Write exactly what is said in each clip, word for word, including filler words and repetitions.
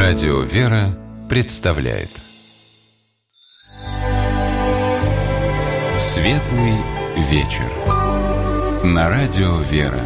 Радио «Вера» представляет Светлый вечер на Радио «Вера».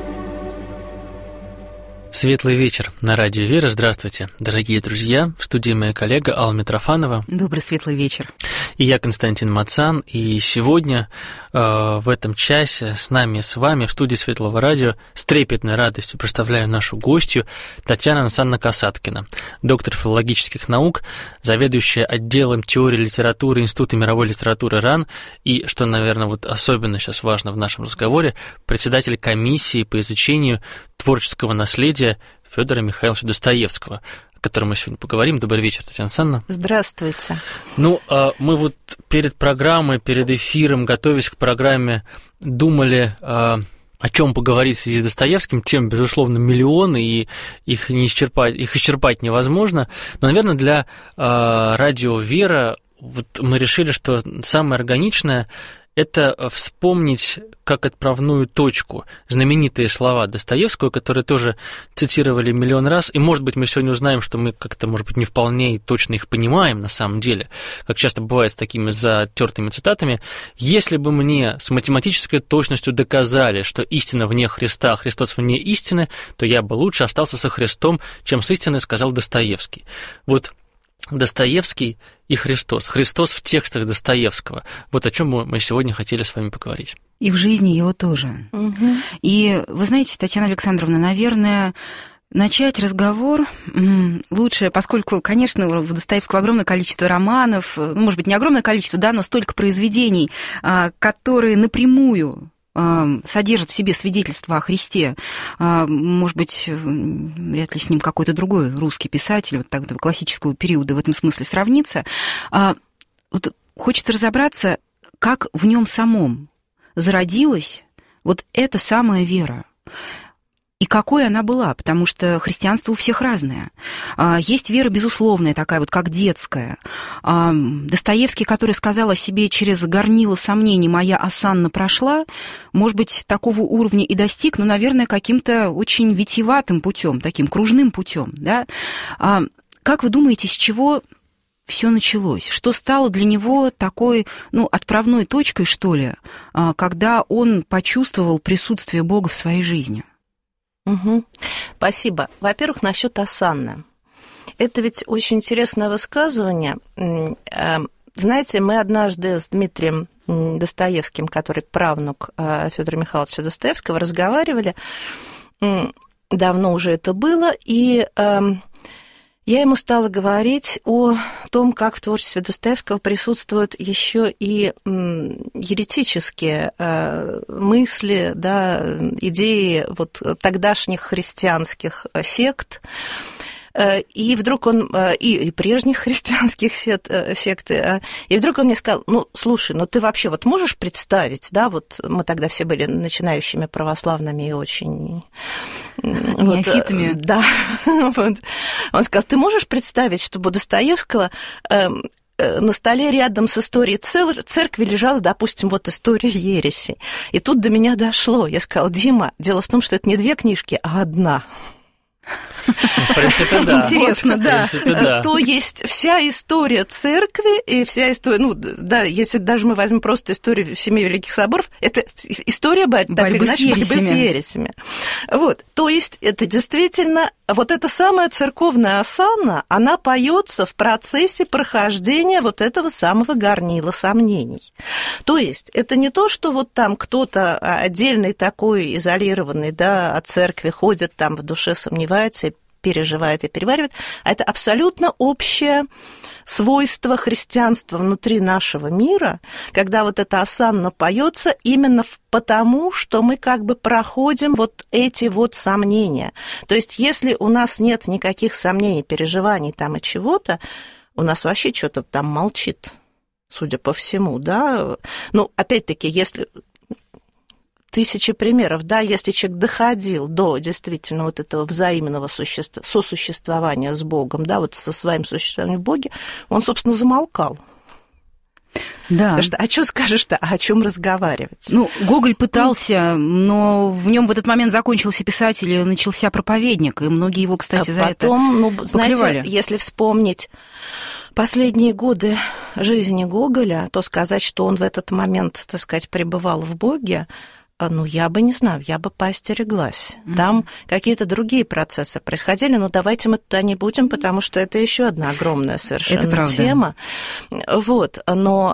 Светлый вечер на Радио «Вера». Здравствуйте, дорогие друзья. В студии моя коллега Алла Митрофанова. Добрый светлый вечер. И я, Константин Мацан. И сегодня э, в этом часе с нами, с вами в студии Светлого радио с трепетной радостью представляю нашу гостью Татьяна Александровна Касаткина, доктор филологических наук, заведующая отделом теории литературы Института мировой литературы РАН и, что, наверное, вот особенно сейчас важно в нашем разговоре, председатель комиссии по изучению творческого наследия Фёдора Михайловича Достоевского, о котором мы сегодня поговорим. Добрый вечер, Татьяна Александровна. Здравствуйте. Ну, мы вот перед программой, перед эфиром, готовясь к программе, думали, о чем поговорить в связи с Достоевским. Тем, безусловно, миллионы, и их, не исчерпать, их исчерпать невозможно. Но, наверное, для радио «Вера» вот мы решили, что самое органичное – это вспомнить как отправную точку знаменитые слова Достоевского, которые тоже цитировали миллион раз, и, может быть, мы сегодня узнаем, что мы как-то, может быть, не вполне и точно их понимаем на самом деле, как часто бывает с такими затертыми цитатами. «Если бы мне с математической точностью доказали, что истина вне Христа, а Христос вне истины, то я бы лучше остался со Христом, чем с истиной», сказал Достоевский. Вот Достоевский и Христос. Христос в текстах Достоевского. Вот о чем мы сегодня хотели с вами поговорить. И в жизни его тоже. Угу. И вы знаете, Татьяна Александровна, наверное, начать разговор лучше, поскольку, конечно, у Достоевского огромное количество романов, ну, может быть, не огромное количество, да, но столько произведений, которые напрямую содержит в себе свидетельство о Христе. Может быть, вряд ли с ним какой-то другой русский писатель вот так, классического периода в этом смысле сравнится. Вот хочется разобраться, как в нем самом зародилась вот эта самая вера. И какой она была, потому что христианство у всех разное. Есть вера безусловная, такая вот, как детская. Достоевский, который сказал о себе через горнило сомнений «моя осанна прошла», может быть, такого уровня и достиг, но, наверное, каким-то очень витиеватым путем, таким кружным путем. Да? Как вы думаете, с чего все началось? Что стало для него такой, ну, отправной точкой, что ли, когда он почувствовал присутствие Бога в своей жизни? Угу. Спасибо. Во-первых, насчет осанны. Это ведь очень интересное высказывание. Знаете, мы однажды с Дмитрием Достоевским, который правнук Фёдора Михайловича Достоевского, разговаривали. Давно уже это было, и я ему стала говорить о том, как в творчестве Достоевского присутствуют еще и еретические мысли, да, идеи вот тогдашних христианских сект. И вдруг он, и, и прежних христианских сект, сект, и вдруг он мне сказал: ну, слушай, ну ты вообще вот можешь представить, да, вот мы тогда все были начинающими православными и очень... Неофитами. Вот, да. Вот. Он сказал: ты можешь представить, чтобы у Достоевского на столе рядом с историей церкви лежала, допустим, вот история ереси. И тут до меня дошло. Я сказала: Дима, дело в том, что это не две книжки, а одна. В принципе, да. Интересно, вот, да. В принципе, да. То есть вся история церкви и вся история, ну, да, если даже мы возьмем просто историю Семи Великих Соборов, это история борьбы, так или иначе, борьбы с ересями. Вот, то есть это действительно, вот эта самая церковная осанна, она поется в процессе прохождения вот этого самого горнила сомнений. То есть это не то, что вот там кто-то отдельный такой, изолированный, да, от церкви ходит, там в душе сомневается, переживает и переваривает, а это абсолютно общее свойство христианства внутри нашего мира, когда вот эта осанна поется именно потому, что мы как бы проходим вот эти вот сомнения. То есть если у нас нет никаких сомнений, переживаний там и чего-то, у нас вообще что-то там молчит, судя по всему, да. Ну, опять-таки, если... Тысячи примеров, да, если человек доходил до действительно вот этого взаимного существ... сосуществования с Богом, да, вот со своим существованием в Боге, он, собственно, замолкал. Да. Потому что, а что скажешь-то, а о чем разговаривать? Ну, Гоголь пытался, но в нем в этот момент закончился писатель и начался проповедник, и многие его, кстати, а за потом, это ну, знаете, поклевали. Если вспомнить последние годы жизни Гоголя, то сказать, что он в этот момент, так сказать, пребывал в Боге, ну, я бы не знаю, я бы поостереглась. Mm-hmm. Там какие-то другие процессы происходили, но давайте мы туда не будем, потому что это еще одна огромная совершенно тема. Вот, но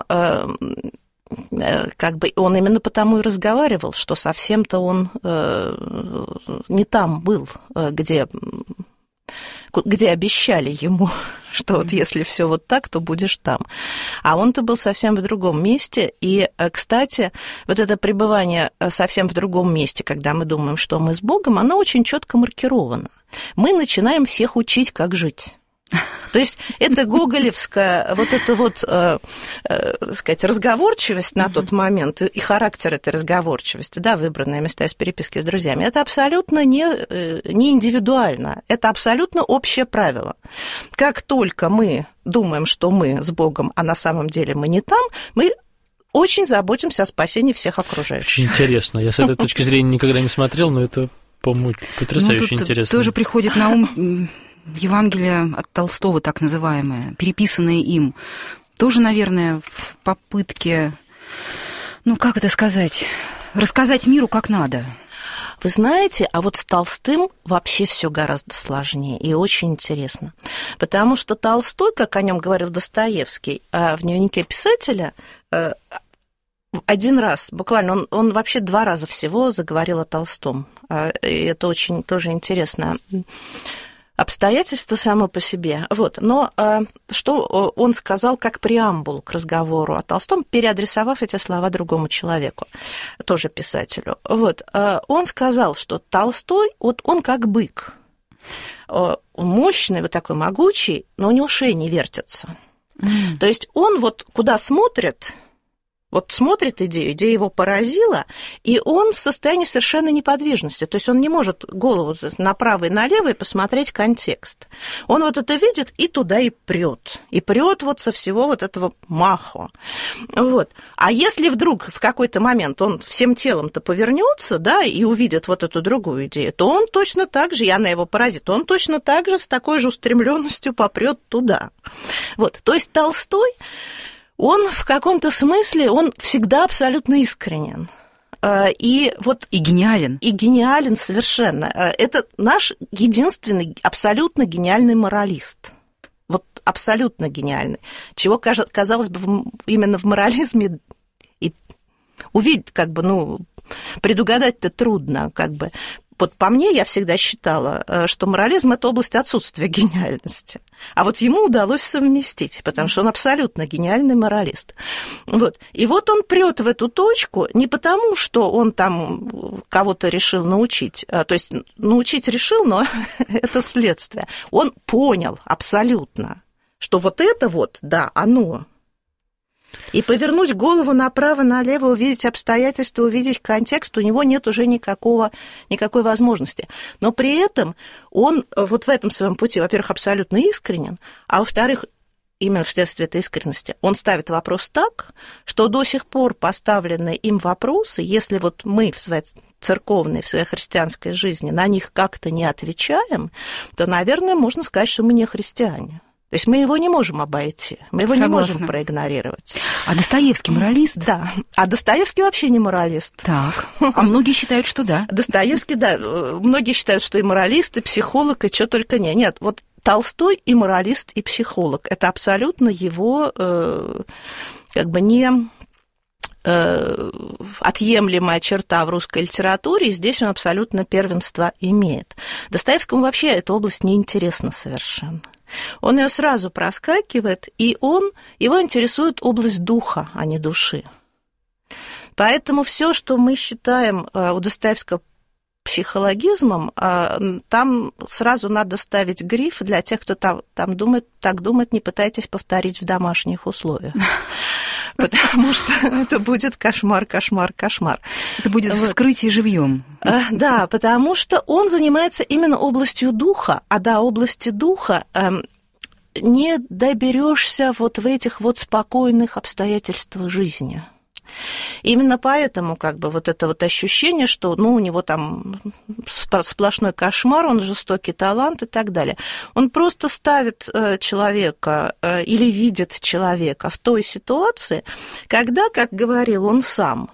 как бы он именно потому и разговаривал, что совсем-то он не там был, где... где обещали ему, что вот если все вот так, то будешь там. А он-то был совсем в другом месте. И, кстати, вот это пребывание совсем в другом месте, когда мы думаем, что мы с Богом, оно очень четко маркировано. Мы начинаем всех учить, как жить. То есть это гоголевская вот эта вот, э, э, сказать, разговорчивость на тот момент и характер этой разговорчивости, да, выбранные места из переписки с друзьями, это абсолютно не, не индивидуально, это абсолютно общее правило. Как только мы думаем, что мы с Богом, а на самом деле мы не там, мы очень заботимся о спасении всех окружающих. Очень интересно. Я с этой точки зрения никогда не смотрел, но это, по-моему, потрясающе ну, интересно. Тоже приходит на ум... Евангелие от Толстого, так называемое, переписанное им, тоже, наверное, в попытке, ну, как это сказать, рассказать миру как надо. Вы знаете, а вот с Толстым вообще все гораздо сложнее и очень интересно, потому что Толстой, как о нем говорил Достоевский, в дневнике писателя один раз, буквально, он, он вообще два раза всего заговорил о Толстом, и это очень тоже интересно. Обстоятельства само по себе. Вот. Но э, что он сказал как преамбул к разговору о Толстом, переадресовав эти слова другому человеку, тоже писателю. Вот. Э, он сказал, что Толстой, вот он как бык, э, мощный, вот такой могучий, но у него шея не вертится. Mm. То есть он вот куда смотрит... Вот смотрит идею, идея его поразила, и он в состоянии совершенной неподвижности. То есть он не может голову направо и налево и посмотреть контекст. Он вот это видит и туда и прет. И прет вот со всего вот этого маху. Вот. А если вдруг в какой-то момент он всем телом-то повернется, да, и увидит вот эту другую идею, то он точно так же, и она его поразит, он точно так же с такой же устремленностью попрет туда. Вот. То есть Толстой... Он в каком-то смысле, он всегда абсолютно искренен. И, вот, и гениален. И гениален совершенно. Это наш единственный абсолютно гениальный моралист. Вот абсолютно гениальный. Чего, казалось бы, именно в морализме и увидеть, как бы, ну, предугадать-то трудно, как бы. Вот по мне я всегда считала, что морализм – это область отсутствия гениальности. А вот ему удалось совместить, потому что он абсолютно гениальный моралист. Вот. И вот он прет в эту точку не потому, что он там кого-то решил научить. То есть научить решил, но это следствие. Он понял абсолютно, что вот это вот, да, оно. И повернуть голову направо-налево, увидеть обстоятельства, увидеть контекст, у него нет уже никакого, никакой возможности. Но при этом он вот в этом своем пути, во-первых, абсолютно искренен, а во-вторых, именно вследствие этой искренности, он ставит вопрос так, что до сих пор поставленные им вопросы, если вот мы в своей церковной, в своей христианской жизни на них как-то не отвечаем, то, наверное, можно сказать, что мы не христиане. То есть мы его не можем обойти, мы его Согласна. не можем проигнорировать. А Достоевский моралист? Да. А Достоевский вообще не моралист. Так. А многие считают, что да. Достоевский, да. Многие считают, что и моралист, и психолог, и что только не. Нет, вот Толстой и моралист, и психолог. Это абсолютно его как бы не отъемлемая черта в русской литературе, и здесь он абсолютно первенство имеет. Достоевскому вообще эта область неинтересна совершенно. Он ее сразу проскакивает, и он, его интересует область духа, а не души. Поэтому все, что мы считаем у Достоевского психологизмом, там сразу надо ставить гриф для тех, кто там, там думает, так думает, не пытайтесь повторить в домашних условиях. Потому что это будет кошмар, кошмар, кошмар. Это будет вот. Вскрытие живьем. Да, потому что он занимается именно областью духа, а до области духа не доберешься вот в этих вот спокойных обстоятельствах жизни. Именно поэтому как бы вот это вот ощущение, что ну, у него там сплошной кошмар, он жестокий талант и так далее. Он просто ставит человека или видит человека в той ситуации, когда, как говорил он сам,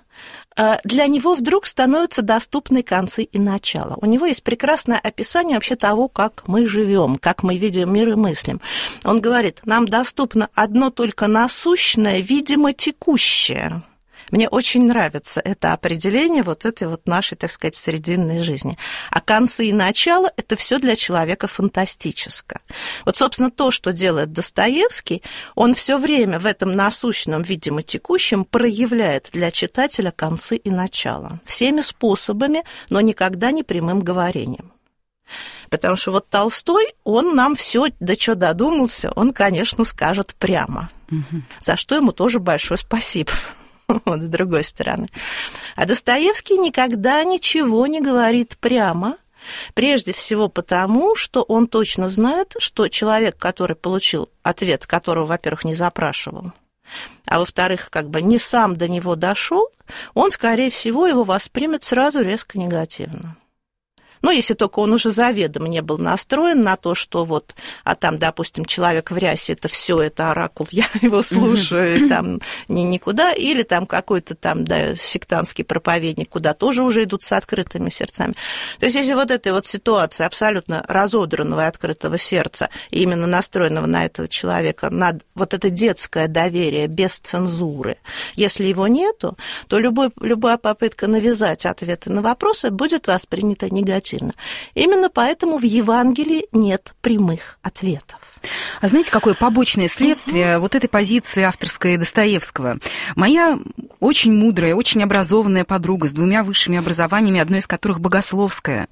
для него вдруг становятся доступны концы и начала. У него есть прекрасное описание вообще того, как мы живем, как мы видим мир и мыслим. Он говорит, нам доступно одно только насущное, видимо, текущее. Мне очень нравится это определение вот этой вот нашей, так сказать, срединной жизни. А концы и начала – это все для человека фантастическое. Вот, собственно, то, что делает Достоевский, он все время в этом насущном, видимо, текущем проявляет для читателя концы и начала. Всеми способами, но никогда не прямым говорением. Потому что вот Толстой, он нам все, до чего додумался, он, конечно, скажет прямо. Угу. За что ему тоже большое спасибо. Вот, с другой стороны. А Достоевский никогда ничего не говорит прямо, прежде всего потому, что он точно знает, что человек, который получил ответ, которого, во-первых, не запрашивал, а во-вторых, как бы не сам до него дошел, он, скорее всего, его воспримет сразу резко негативно. Ну, если только он уже заведомо не был настроен на то, что вот, а там, допустим, человек в рясе, это все, это оракул, я его слушаю, там ни, никуда, или там какой-то там, да, сектантский проповедник, куда тоже уже идут с открытыми сердцами. То есть, если вот этой вот ситуации абсолютно разодранного и открытого сердца, и именно настроенного на этого человека, на вот это детское доверие без цензуры, если его нету, то любой, любая попытка навязать ответы на вопросы будет воспринята негативно. Именно поэтому в Евангелии нет прямых ответов. А знаете, какое побочное следствие угу. вот этой позиции авторской Достоевского? Моя очень мудрая, очень образованная подруга с двумя высшими образованиями, одно из которых богословское,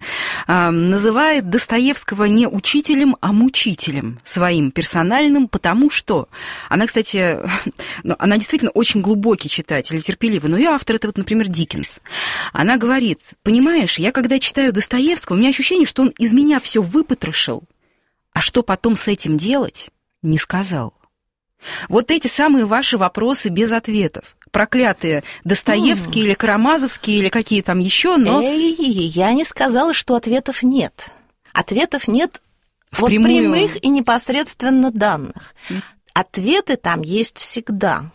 называет Достоевского не учителем, а мучителем своим персональным, потому что... Она, кстати, она действительно очень глубокий читатель и терпеливый, но ее автор — это вот, например, Диккенс. Она говорит, понимаешь, я когда читаю Достоевского, у меня ощущение, что он из меня все выпотрошил, а что потом с этим делать, не сказал. Вот эти самые ваши вопросы без ответов. Проклятые Достоевские mm. или Карамазовские, или какие там еще, но... Эй, я не сказала, что ответов нет. Ответов нет вот прямую... прямых и непосредственно данных. Mm. Ответы там есть всегда.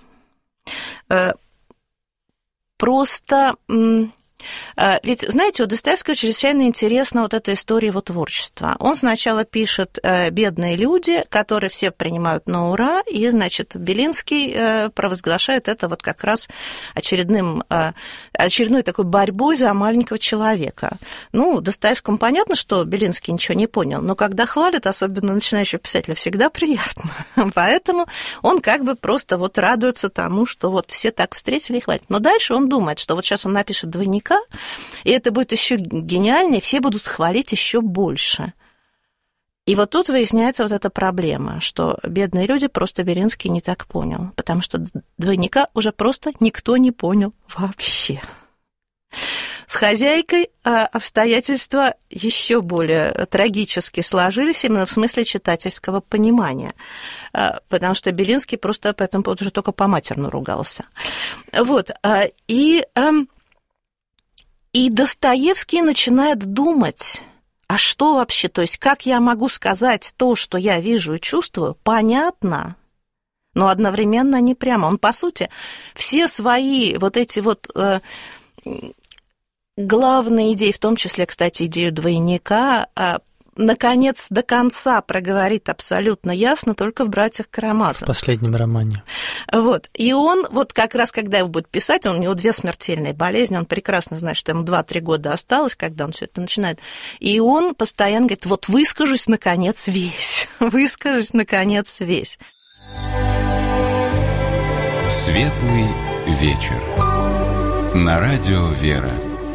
Просто... Ведь, знаете, у Достоевского чрезвычайно интересна вот эта история его творчества. Он сначала пишет «Бедные люди», которые все принимают на ура, и, значит, Белинский провозглашает это вот как раз очередным, очередной такой борьбой за маленького человека. Ну, Достоевскому понятно, что Белинский ничего не понял, но когда хвалят, особенно начинающего писателя, всегда приятно. Поэтому он как бы просто вот радуется тому, что вот все так встретили и хвалят. Но дальше он думает, что вот сейчас он напишет «Двойника», и это будет еще гениальнее, все будут хвалить еще больше. И вот тут выясняется вот эта проблема, что бедные люди просто Белинский не так понял, потому что «Двойника» уже просто никто не понял вообще. С «Хозяйкой» обстоятельства еще более трагически сложились, именно в смысле читательского понимания, потому что Белинский просто по этому поводу уже только по-матерну ругался. Вот, и... И Достоевский начинает думать, а что вообще, то есть как я могу сказать то, что я вижу и чувствую, понятно, но одновременно не прямо. Он, по сути, все свои вот эти вот э, главные идеи, в том числе, кстати, идею «Двойника», э, наконец, до конца проговорит абсолютно ясно только в «Братьях Карамазовых». В последнем романе. Вот. И он, вот как раз, когда его будет писать, он, у него две смертельные болезни, он прекрасно знает, что ему два-три года осталось, когда он все это начинает. И он постоянно говорит, вот выскажусь, наконец, весь. Выскажусь, наконец, весь. Светлый вечер. На радио «Вера».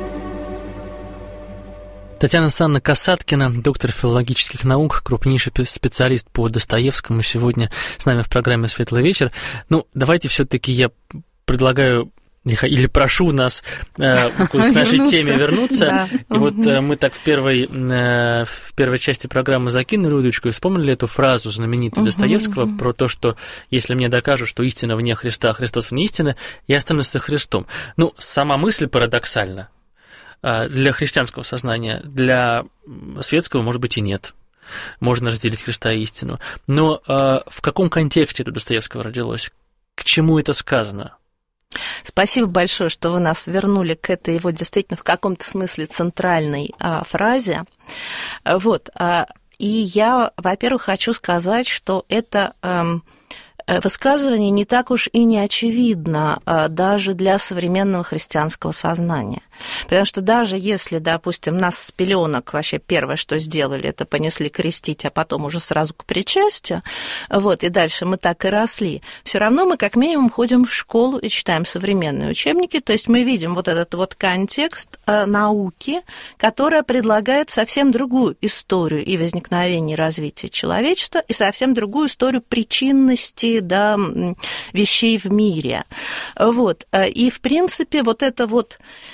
Татьяна Александровна Касаткина, доктор филологических наук, крупнейший специалист по Достоевскому, сегодня с нами в программе «Светлый вечер». Ну, давайте все-таки я предлагаю или прошу нас э, к нашей вернуться. теме вернуться. Да. И угу. вот э, мы так в первой, э, в первой части программы закинули удочку и вспомнили эту фразу знаменитую угу. Достоевского угу. про то, что если мне докажут, что истина вне Христа, а Христос вне истины, я останусь со Христом. Ну, сама мысль парадоксальна. Для христианского сознания, для светского, может быть, и нет. Можно разделить Христа и истину. Но э, в каком контексте это Достоевского родилось? К чему это сказано? Спасибо большое, что вы нас вернули к этой его действительно в каком-то смысле центральной а, фразе. Вот. А, и я, во-первых, хочу сказать, что это... А, высказывание не так уж и не очевидно даже для современного христианского сознания. Потому что даже если, допустим, нас с пеленок вообще первое, что сделали, это понесли крестить, а потом уже сразу к причастию, вот, и дальше мы так и росли, все равно мы как минимум ходим в школу и читаем современные учебники, то есть мы видим вот этот вот контекст науки, которая предлагает совсем другую историю и возникновения, и развития человечества, и совсем другую историю причинности, да, вещей в мире. Вот. И, в принципе, вот это вот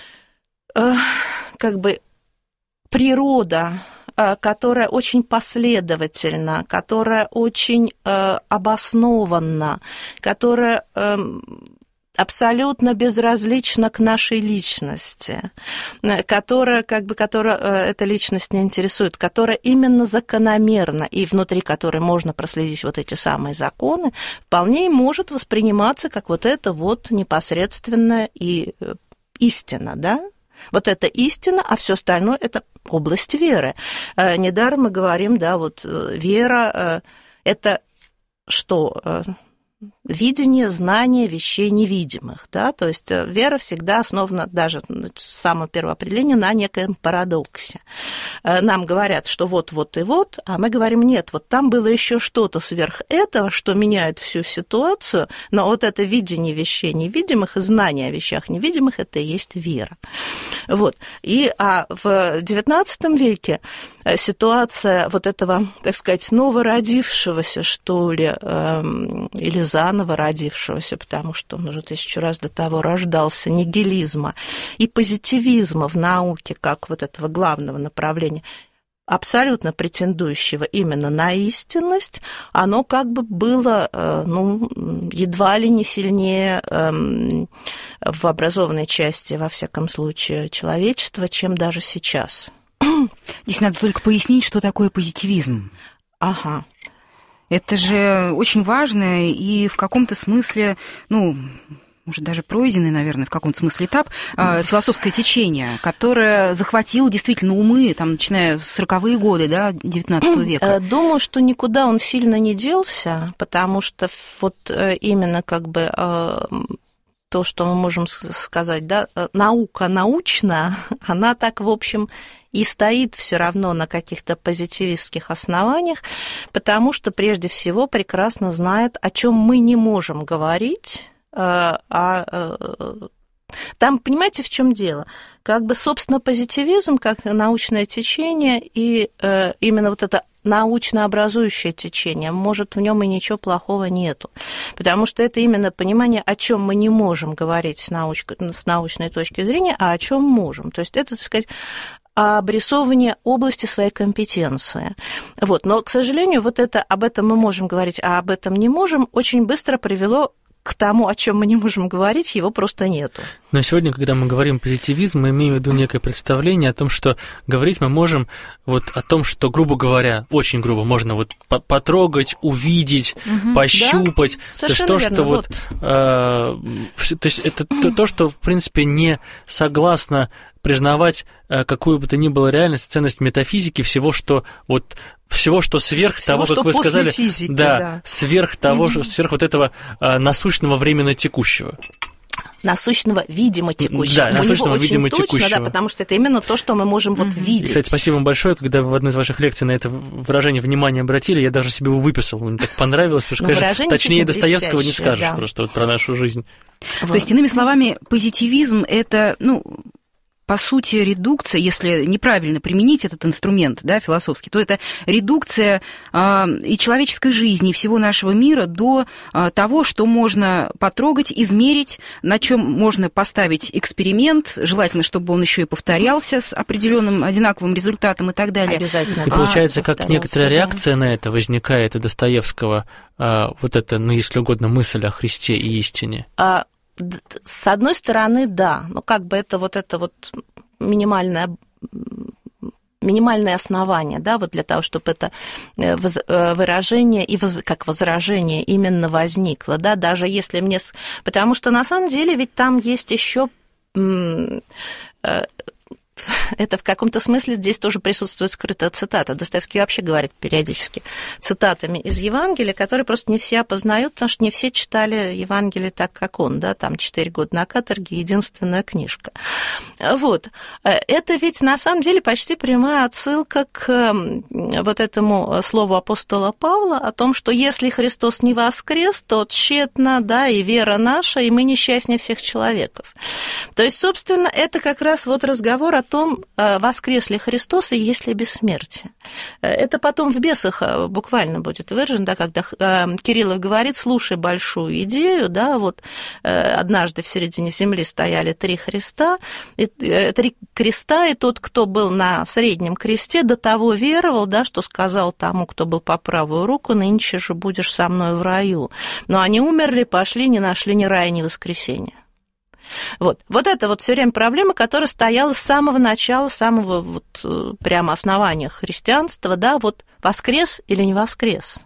как бы природа, которая очень последовательна, которая очень обоснованна, которая абсолютно безразлична к нашей личности, которая, как бы, которая эта личность не интересует, которая именно закономерна, и внутри которой можно проследить вот эти самые законы, вполне может восприниматься как вот это вот непосредственная и истина, да? Вот это истина, а все остальное – это область веры. Недаром мы говорим, да, вот вера – это что? Видение, знание вещей невидимых, да, то есть вера всегда основана, даже самое первое определение, на некоем парадоксе. Нам говорят, что вот, вот и вот, а мы говорим, нет, вот там было еще что-то сверх этого, что меняет всю ситуацию, но вот это видение вещей невидимых и знание о вещах невидимых, это и есть вера. Вот. И а в девятнадцатом веке ситуация вот этого, так сказать, новородившегося, что ли, или заново родившегося, потому что он уже тысячу раз до того рождался, нигилизма и позитивизма в науке, как вот этого главного направления, абсолютно претендующего именно на истинность, оно как бы было, ну, едва ли не сильнее в образованной части, во всяком случае, человечества, чем даже сейчас. Здесь надо только пояснить, что такое позитивизм. Ага. Это же очень важно и в каком-то смысле, ну, может, даже пройденный, наверное, в каком-то смысле этап, э, философское течение, которое захватило действительно умы, там, начиная с сороковые годы, да, девятнадцатого века. Думаю, что никуда он сильно не делся, потому что вот именно как бы то, что мы можем сказать, да, наука научная, она так, в общем, и стоит все равно на каких-то позитивистских основаниях, потому что прежде всего прекрасно знает, о чем мы не можем говорить, а, а там, понимаете, в чем дело? Как бы, собственно, позитивизм, как научное течение, и э, именно вот это научно-образующее течение, может, в нем и ничего плохого нету. Потому что это именно понимание, о чем мы не можем говорить с, науч... с научной точки зрения, а о чем можем. То есть это, так сказать, обрисовывание области своей компетенции. Вот. Но, к сожалению, вот это, об этом мы можем говорить, а об этом не можем, очень быстро привело к тому, о чем мы не можем говорить, его просто нету. Но сегодня, когда мы говорим позитивизм, мы имеем в виду некое представление о том, что говорить мы можем вот о том, что, грубо говоря, очень грубо, можно вот потрогать, увидеть, угу, пощупать. Да? То есть то, что вот, вот э, то есть это то, то, что, в принципе, не согласно признавать какую бы то ни было реальность, ценность метафизики, всего, что вот всего, что сверх всего, того, как вы сказали, физики, да, да, сверх того, mm-hmm. сверх вот этого а, насущного временно текущего. Насущного, видимо, текущего. Да, насущного, видимо, точно, текущего. Да, потому что это именно то, что мы можем mm-hmm. вот видеть. Кстати, спасибо вам большое, когда вы в одной из ваших лекций на это выражение внимания обратили, я даже себе его выписал, мне так понравилось, потому что, конечно, точнее Достоевского не скажешь, да, просто вот про нашу жизнь. Вот. То есть, иными словами, позитивизм – это, ну, по сути, редукция, если неправильно применить этот инструмент, да, философский, то это редукция э, и человеческой жизни, и всего нашего мира до э, того, что можно потрогать, измерить, на чем можно поставить эксперимент, желательно, чтобы он еще и повторялся с определенным одинаковым результатом и так далее. Обязательно. И получается, как некоторая реакция на это возникает у Достоевского, э, вот это, ну, если угодно, мысль о Христе и истине. А... С одной стороны, да, но как бы это вот это вот минимальное, минимальное основание, да, вот для того, чтобы это выражение и как возражение именно возникло, да, даже если мне... Потому что на самом деле ведь там есть еще... Это в каком-то смысле здесь тоже присутствует скрытая цитата. Достоевский вообще говорит периодически цитатами из Евангелия, которые просто не все опознают, потому что не все читали Евангелие так, как он, да, там «Четыре года на каторге», единственная книжка. Вот. Это ведь на самом деле почти прямая отсылка к вот этому слову апостола Павла о том, что если Христос не воскрес, то тщетна, да, и вера наша, и мы несчастнее всех человеков. То есть, собственно, это как раз вот разговор о том, воскрес ли Христос и есть ли бессмертие. Это потом в «Бесах» буквально будет выражено, да, когда Кириллов говорит: слушай большую идею, да, вот однажды в середине земли стояли три Христа, и, три креста, и тот, кто был на среднем кресте, до того веровал, да, что сказал тому, кто был по правую руку: нынче же будешь со мной в раю. Но они умерли, пошли, не нашли ни рая, ни воскресения. Вот. вот это вот все время проблема, которая стояла с самого начала, с самого вот прямо основания христианства, да, вот воскрес или не воскрес.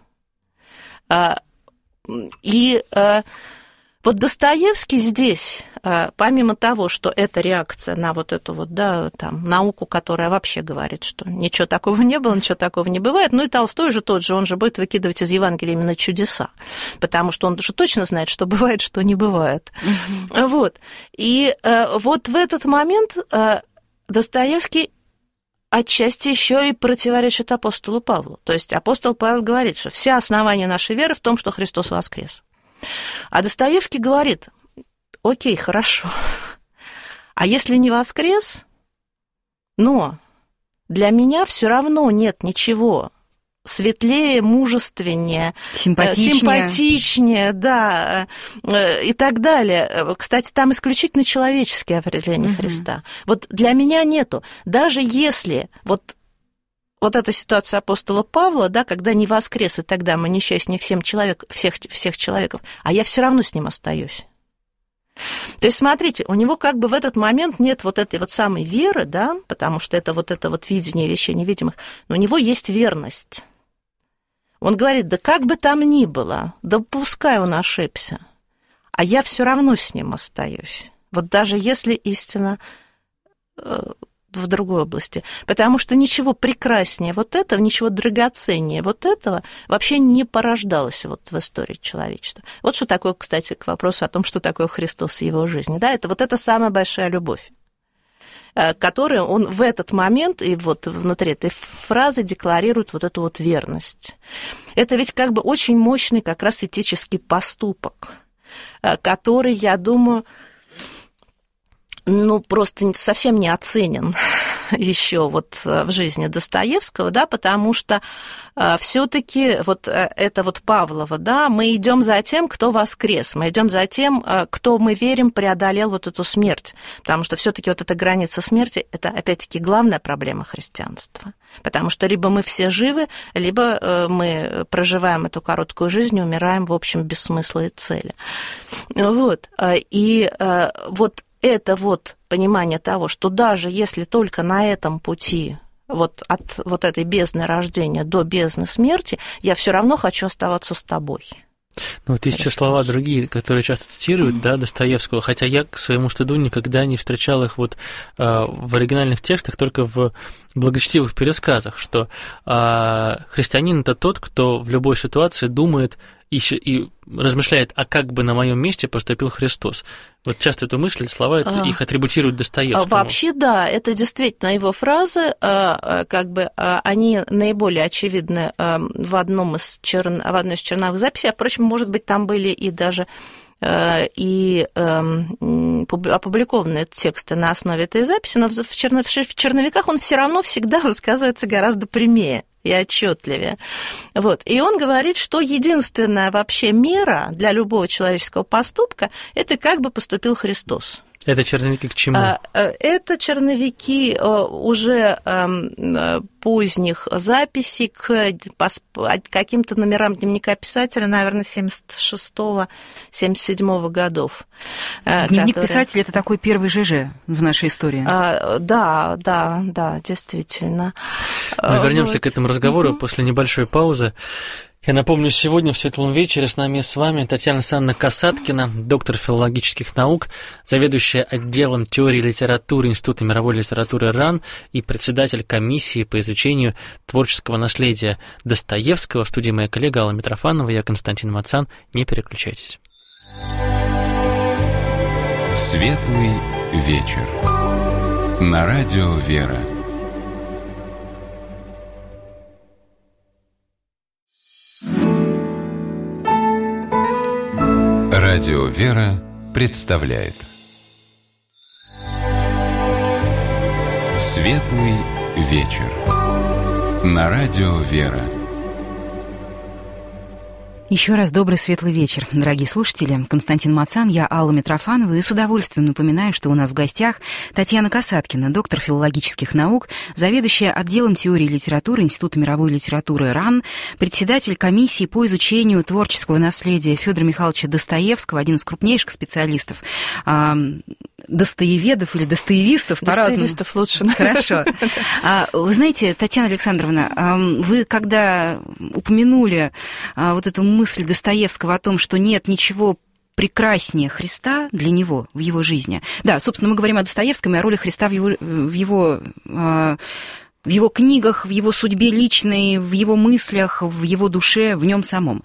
И вот Достоевский здесь, помимо того, что это реакция на вот эту вот, да, там, науку, которая вообще говорит, что ничего такого не было, ничего такого не бывает, ну и Толстой же тот же, он же будет выкидывать из Евангелия именно чудеса, потому что он же точно знает, что бывает, что не бывает. Mm-hmm. Вот. И вот в этот момент Достоевский отчасти еще и противоречит апостолу Павлу. То есть апостол Павел говорит, что все основания нашей веры в том, что Христос воскрес. А Достоевский говорит: окей, хорошо, а если не воскрес, но для меня все равно нет ничего светлее, мужественнее, симпатичнее, симпатичнее, да, и так далее. Кстати, там исключительно человеческие определения угу. Христа. Вот для меня нету. Даже если вот Вот эта ситуация апостола Павла, да, когда не воскрес, и тогда мы несчастнее всем человек, всех, всех человеков, а я все равно с ним остаюсь. То есть, смотрите, у него как бы в этот момент нет вот этой вот самой веры, да, потому что это вот это вот видение вещей невидимых, но у него есть верность. Он говорит: да как бы там ни было, да пускай он ошибся, а я все равно с ним остаюсь. Вот даже если истина в другой области, потому что ничего прекраснее вот этого, ничего драгоценнее вот этого вообще не порождалось вот в истории человечества. Вот что такое, кстати, к вопросу о том, что такое Христос в его жизни. Да, это вот эта самая большая любовь, которую он в этот момент и вот внутри этой фразы декларирует вот эту вот верность. Это ведь как бы очень мощный как раз этический поступок, который, я думаю, ну, просто совсем не оценен еще вот в жизни Достоевского, да, потому что все-таки вот это вот Павлова, да, мы идем за тем, кто воскрес, мы идем за тем, кто, мы верим, преодолел вот эту смерть, потому что все-таки вот эта граница смерти – это, опять-таки, главная проблема христианства, потому что либо мы все живы, либо мы проживаем эту короткую жизнь и умираем, в общем, без смысла и цели. Вот, и вот это вот понимание того, что даже если только на этом пути, вот от вот этой бездны рождения до бездны смерти, я все равно хочу оставаться с тобой. Ну, вот есть еще слова другие, которые часто цитируют, да, Достоевского, хотя я, к своему стыду, никогда не встречал их вот э, в оригинальных текстах, только в благочестивых пересказах, что э, христианин – это тот, кто в любой ситуации думает и, и размышляет, а как бы на моем месте поступил Христос. Вот часто эту мысль, слова, это, их атрибутируют Достоевскому. Вообще, да, это действительно его фразы, как бы они наиболее очевидны в, одном из черн... в одной из черновых записей, а, впрочем, может быть, там были и даже и опубликованы тексты на основе этой записи, но в черновиках он все равно всегда высказывается гораздо прямее и отчетливее. Вот. И он говорит, что единственная вообще мера для любого человеческого поступка – это как бы поступил Христос. Это черновики к чему? Это черновики уже поздних записей к каким-то номерам дневника писателя, наверное, семьдесят шестого — семьдесят седьмого годов. Дневник который... писателя – это такой первый ЖЖ в нашей истории. Да, да, да, действительно. Мы вернемся вот к этому разговору угу. после небольшой паузы. Я напомню, сегодня в «Светлом вечере» с нами и с вами Татьяна Александровна Касаткина, доктор филологических наук, заведующая отделом теории литературы Института мировой литературы РАН и председатель комиссии по изучению творческого наследия Достоевского. В студии моя коллега Алла Митрофанова, я Константин Мацан. Не переключайтесь. «Светлый вечер» на радио «Вера». Радио «Вера» представляет «Светлый вечер» на радио «Вера». Еще раз добрый светлый вечер, дорогие слушатели. Константин Мацан, я Алла Митрофанова, и с удовольствием напоминаю, что у нас в гостях Татьяна Касаткина, доктор филологических наук, заведующая отделом теории литературы Института мировой литературы РАН, председатель комиссии по изучению творческого наследия Фёдора Михайловича Достоевского, один из крупнейших специалистов, достоеведов или достоевистов, по-разному. Достоевистов лучше. Хорошо. Вы знаете, Татьяна Александровна, вы когда упомянули вот эту мысль Достоевского о том, что нет ничего прекраснее Христа для него в его жизни. Да, собственно, мы говорим о Достоевском и о роли Христа в его, в его, в его книгах, в его судьбе личной, в его мыслях, в его душе, в нем самом.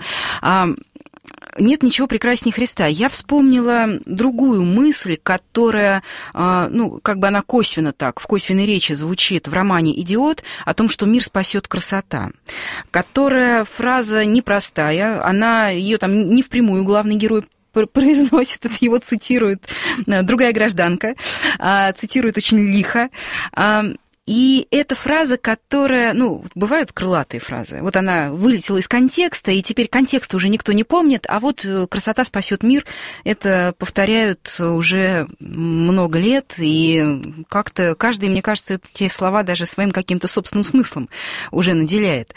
Нет ничего прекраснее Христа. Я вспомнила другую мысль, которая, ну, как бы она косвенно так, в косвенной речи звучит в романе «Идиот», о том, что мир спасет красота, которая фраза непростая, она, ее там не впрямую главный герой произносит, это его цитирует другая гражданка, цитирует очень лихо. И это фраза, которая, ну, бывают крылатые фразы. Вот она вылетела из контекста, и теперь контекст уже никто не помнит, а вот «красота спасет мир» это повторяют уже много лет, и как-то каждый, мне кажется, эти слова даже своим каким-то собственным смыслом уже наделяет.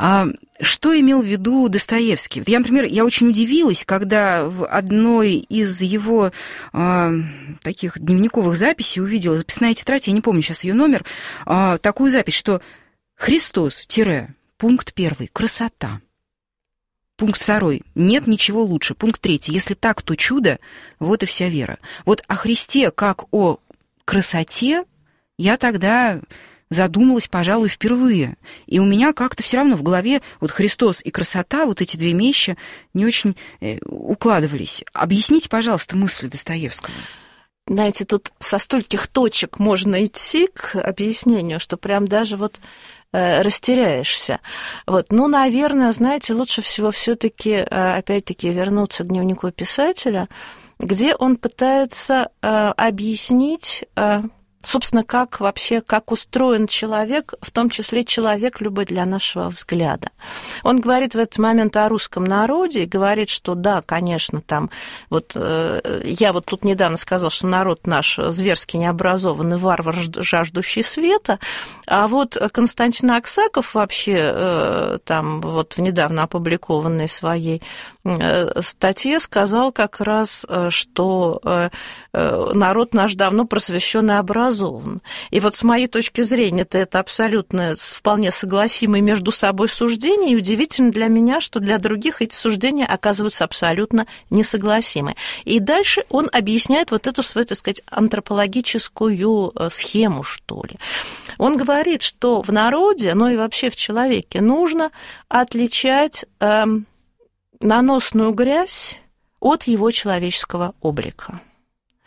Что имел в виду Достоевский? Я, например, я очень удивилась, когда в одной из его э, таких дневниковых записей увидела, записная тетрадь, я не помню сейчас ее номер, э, такую запись, что Христос, тире, пункт первый, красота. Пункт второй, нет ничего лучше. Пункт третий, если так, то чудо, вот и вся вера. Вот о Христе как о красоте я тогда задумалась, пожалуй, впервые. И у меня как-то все равно в голове вот Христос и красота, вот эти две вещи не очень укладывались. Объясните, пожалуйста, мысль Достоевского. Знаете, тут со стольких точек можно идти к объяснению, что прям даже вот э, растеряешься. Вот. Ну, наверное, знаете, лучше всего все-таки, э, опять-таки, вернуться к дневнику писателя, где он пытается э, объяснить... Э, собственно, как вообще, как устроен человек, в том числе человек любой для нашего взгляда. Он говорит в этот момент о русском народе и говорит, что да, конечно, там, вот э, я вот тут недавно сказал, что народ наш зверски необразованный, варвар, жаждущий света, а вот Константин Аксаков вообще э, там вот в недавно опубликованной своей э, статье сказал как раз, что э, народ наш давно просвещен и образован. И вот с моей точки зрения это, это абсолютно вполне согласимые между собой суждения, и удивительно для меня, что для других эти суждения оказываются абсолютно несогласимы. И дальше он объясняет вот эту свою, так сказать, антропологическую схему, что ли. Он говорит, что в народе, ну и вообще в человеке нужно отличать э, наносную грязь от его человеческого облика.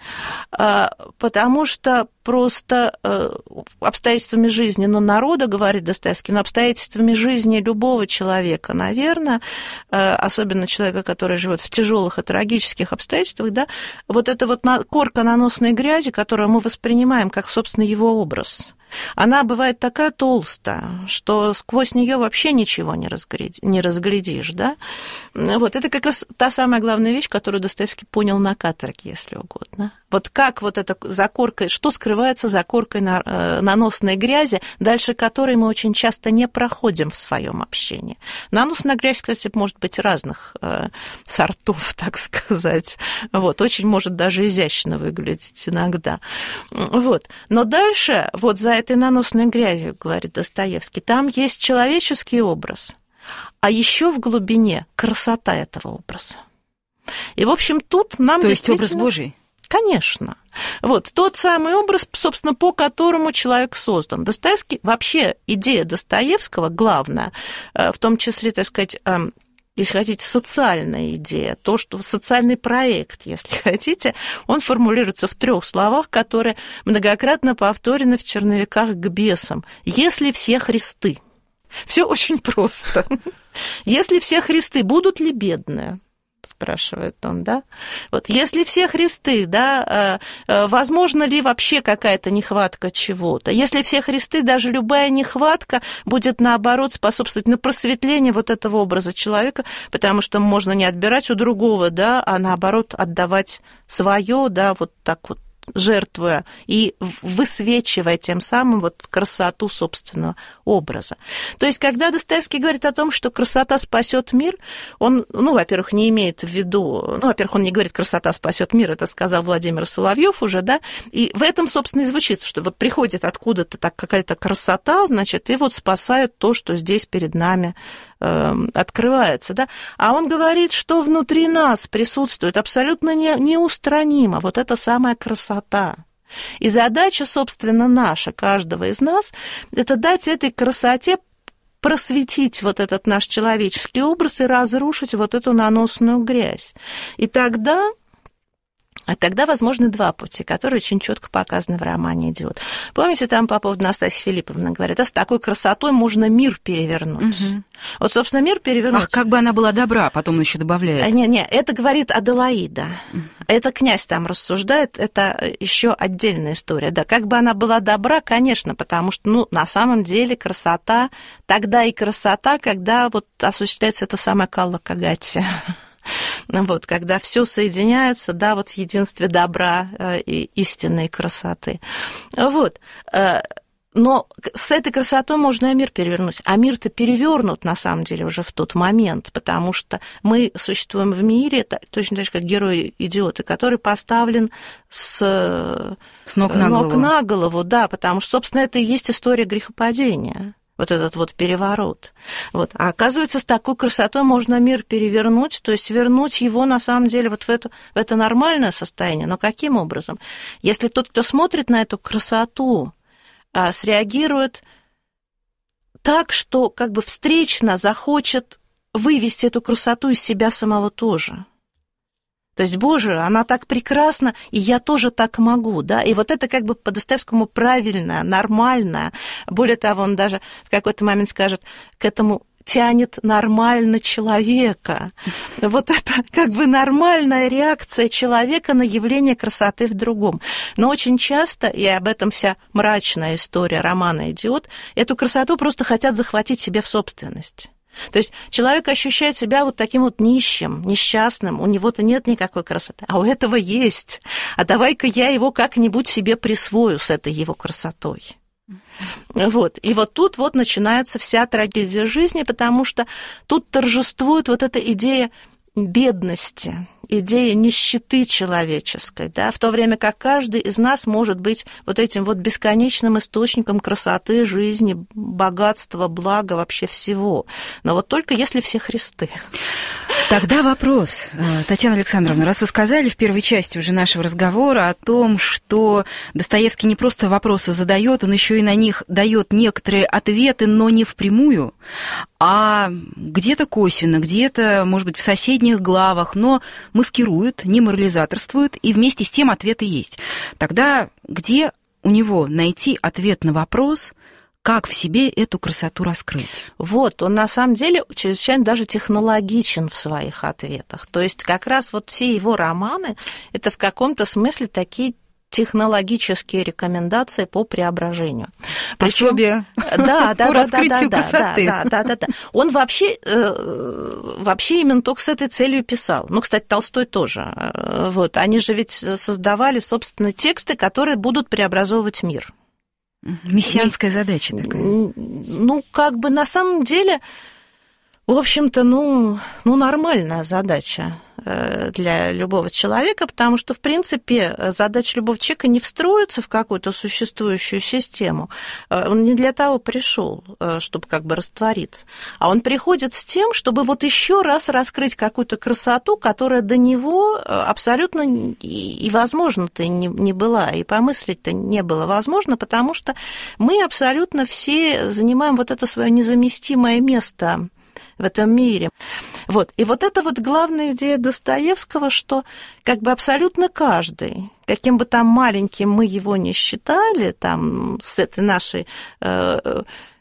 потому что просто обстоятельствами жизни, ну, народа, говорит Достоевский, но обстоятельствами жизни любого человека, наверное, особенно человека, который живет в тяжелых и трагических обстоятельствах, да, вот эта вот корка наносной грязи, которую мы воспринимаем как, собственно, его образ, она бывает такая толстая, что сквозь нее вообще ничего не, разгляди, не разглядишь, да. Вот это как раз та самая главная вещь, которую Достоевский понял на каторге, если угодно. Вот как вот эта закорка, что скрывается за коркой наносной грязи, дальше которой мы очень часто не проходим в своем общении. Наносная грязь, кстати, может быть разных сортов, так сказать. Вот, очень может даже изящно выглядеть иногда. Вот. Но дальше, вот за этой наносной грязью, говорит Достоевский, там есть человеческий образ, а еще в глубине красота этого образа. И, в общем, тут нам То действительно... есть образ Божий? Конечно. Вот тот самый образ, собственно, по которому человек создан. Достоевский, вообще идея Достоевского главная, в том числе, так сказать, если хотите, социальная идея, то, что социальный проект, если хотите, он формулируется в трех словах, которые многократно повторены в черновиках к бесам. Если все Христы. Все очень просто. Если все Христы, будут ли бедные? Спрашивает он, да? Вот, если все Христы, да, возможно ли вообще какая-то нехватка чего-то? Если все Христы, даже любая нехватка будет, наоборот, способствовать на просветление вот этого образа человека, потому что можно не отбирать у другого, да, а наоборот отдавать свое, да, вот так вот, жертвуя и высвечивая тем самым вот красоту собственного образа. То есть, когда Достоевский говорит о том, что красота спасет мир, он, ну, во-первых, не имеет в виду, ну, во-первых, он не говорит, красота спасет мир, это сказал Владимир Соловьев уже, да, и в этом, собственно, и звучит, что вот приходит откуда-то так какая-то красота, значит, и вот спасает то, что здесь перед нами э, открывается, да, а он говорит, что внутри нас присутствует абсолютно не, неустранимо вот эта самая красота. И задача, собственно, наша, каждого из нас, это дать этой красоте просветить вот этот наш человеческий образ и разрушить вот эту наносную грязь. И тогда... А тогда возможны два пути, которые очень четко показаны в романе «Идиот». Помните, там по поводу Настасьи Филипповны говорят, да, с такой красотой можно мир перевернуть. Угу. Вот, собственно, мир перевернуть... Ах, как бы она была добра, потом он еще добавляет. Не, не, это говорит Аделаида. Угу. Это князь там рассуждает, это еще отдельная история. Да, как бы она была добра, конечно, потому что, ну, на самом деле красота, тогда и красота, когда вот осуществляется эта самая Калла Кагати. Вот, когда все соединяется, да, вот в единстве добра и истинной красоты. Вот. Но с этой красотой можно и мир перевернуть. А мир-то перевернут, на самом деле, уже в тот момент, потому что мы существуем в мире, точно так же, как герой-идиоты, который поставлен с, с ног на ног голову. на голову, да, потому что, собственно, это и есть история грехопадения. Вот этот вот переворот. Вот. А оказывается, с такой красотой можно мир перевернуть, то есть вернуть его, на самом деле, вот в это, в это нормальное состояние. Но каким образом? Если тот, кто смотрит на эту красоту, среагирует так, что как бы встречно захочет вывести эту красоту из себя самого тоже. То есть, Боже, она так прекрасна, и я тоже так могу, да, и вот это как бы по Достоевскому правильное, нормальное, более того, он даже в какой-то момент скажет, к этому тянет нормально человека. Вот это как бы нормальная реакция человека на явление красоты в другом. Но очень часто, и об этом вся мрачная история романа «Идиот», эту красоту просто хотят захватить себе в собственность. То есть человек ощущает себя вот таким вот нищим, несчастным, у него-то нет никакой красоты, а у этого есть. А давай-ка я его как-нибудь себе присвою с этой его красотой. Вот. И вот тут вот начинается вся трагедия жизни, потому что тут торжествует вот эта идея бедности, идея нищеты человеческой, да, в то время как каждый из нас может быть вот этим вот бесконечным источником красоты, жизни, богатства, блага, вообще всего. Но вот только если все Христы. Тогда вопрос, Татьяна Александровна, раз вы сказали в первой части уже нашего разговора о том, что Достоевский не просто вопросы задает, он еще и на них дает некоторые ответы, но не впрямую, а где-то косвенно, где-то, может быть, в соседних главах, но маскирует, не морализаторствует, и вместе с тем ответы есть. Тогда где у него найти ответ на вопрос, как в себе эту красоту раскрыть? Вот, он на самом деле чрезвычайно даже технологичен в своих ответах. То есть как раз вот все его романы – это в каком-то смысле такие технологические рекомендации по преображению. Пособие да, да, по да, раскрытию да, красоты. Да, да, да, да. Он вообще, вообще именно только с этой целью писал. Ну, кстати, Толстой тоже. Вот. Они же ведь создавали, собственно, тексты, которые будут преобразовывать мир. Мессианская задача такая. Ну, как бы на самом деле, в общем-то, ну, ну, нормальная задача для любого человека, потому что, в принципе, задача любого человека не встроиться в какую-то существующую систему. Он не для того пришел, чтобы как бы раствориться, а он приходит с тем, чтобы вот еще раз раскрыть какую-то красоту, которая до него абсолютно и возможно-то не, не была, и помыслить-то не было возможно, потому что мы абсолютно все занимаем вот это свое незаместимое место в этом мире. Вот. И вот это вот главная идея Достоевского, что как бы абсолютно каждый, каким бы там маленьким мы его ни считали, там, с этой нашей э,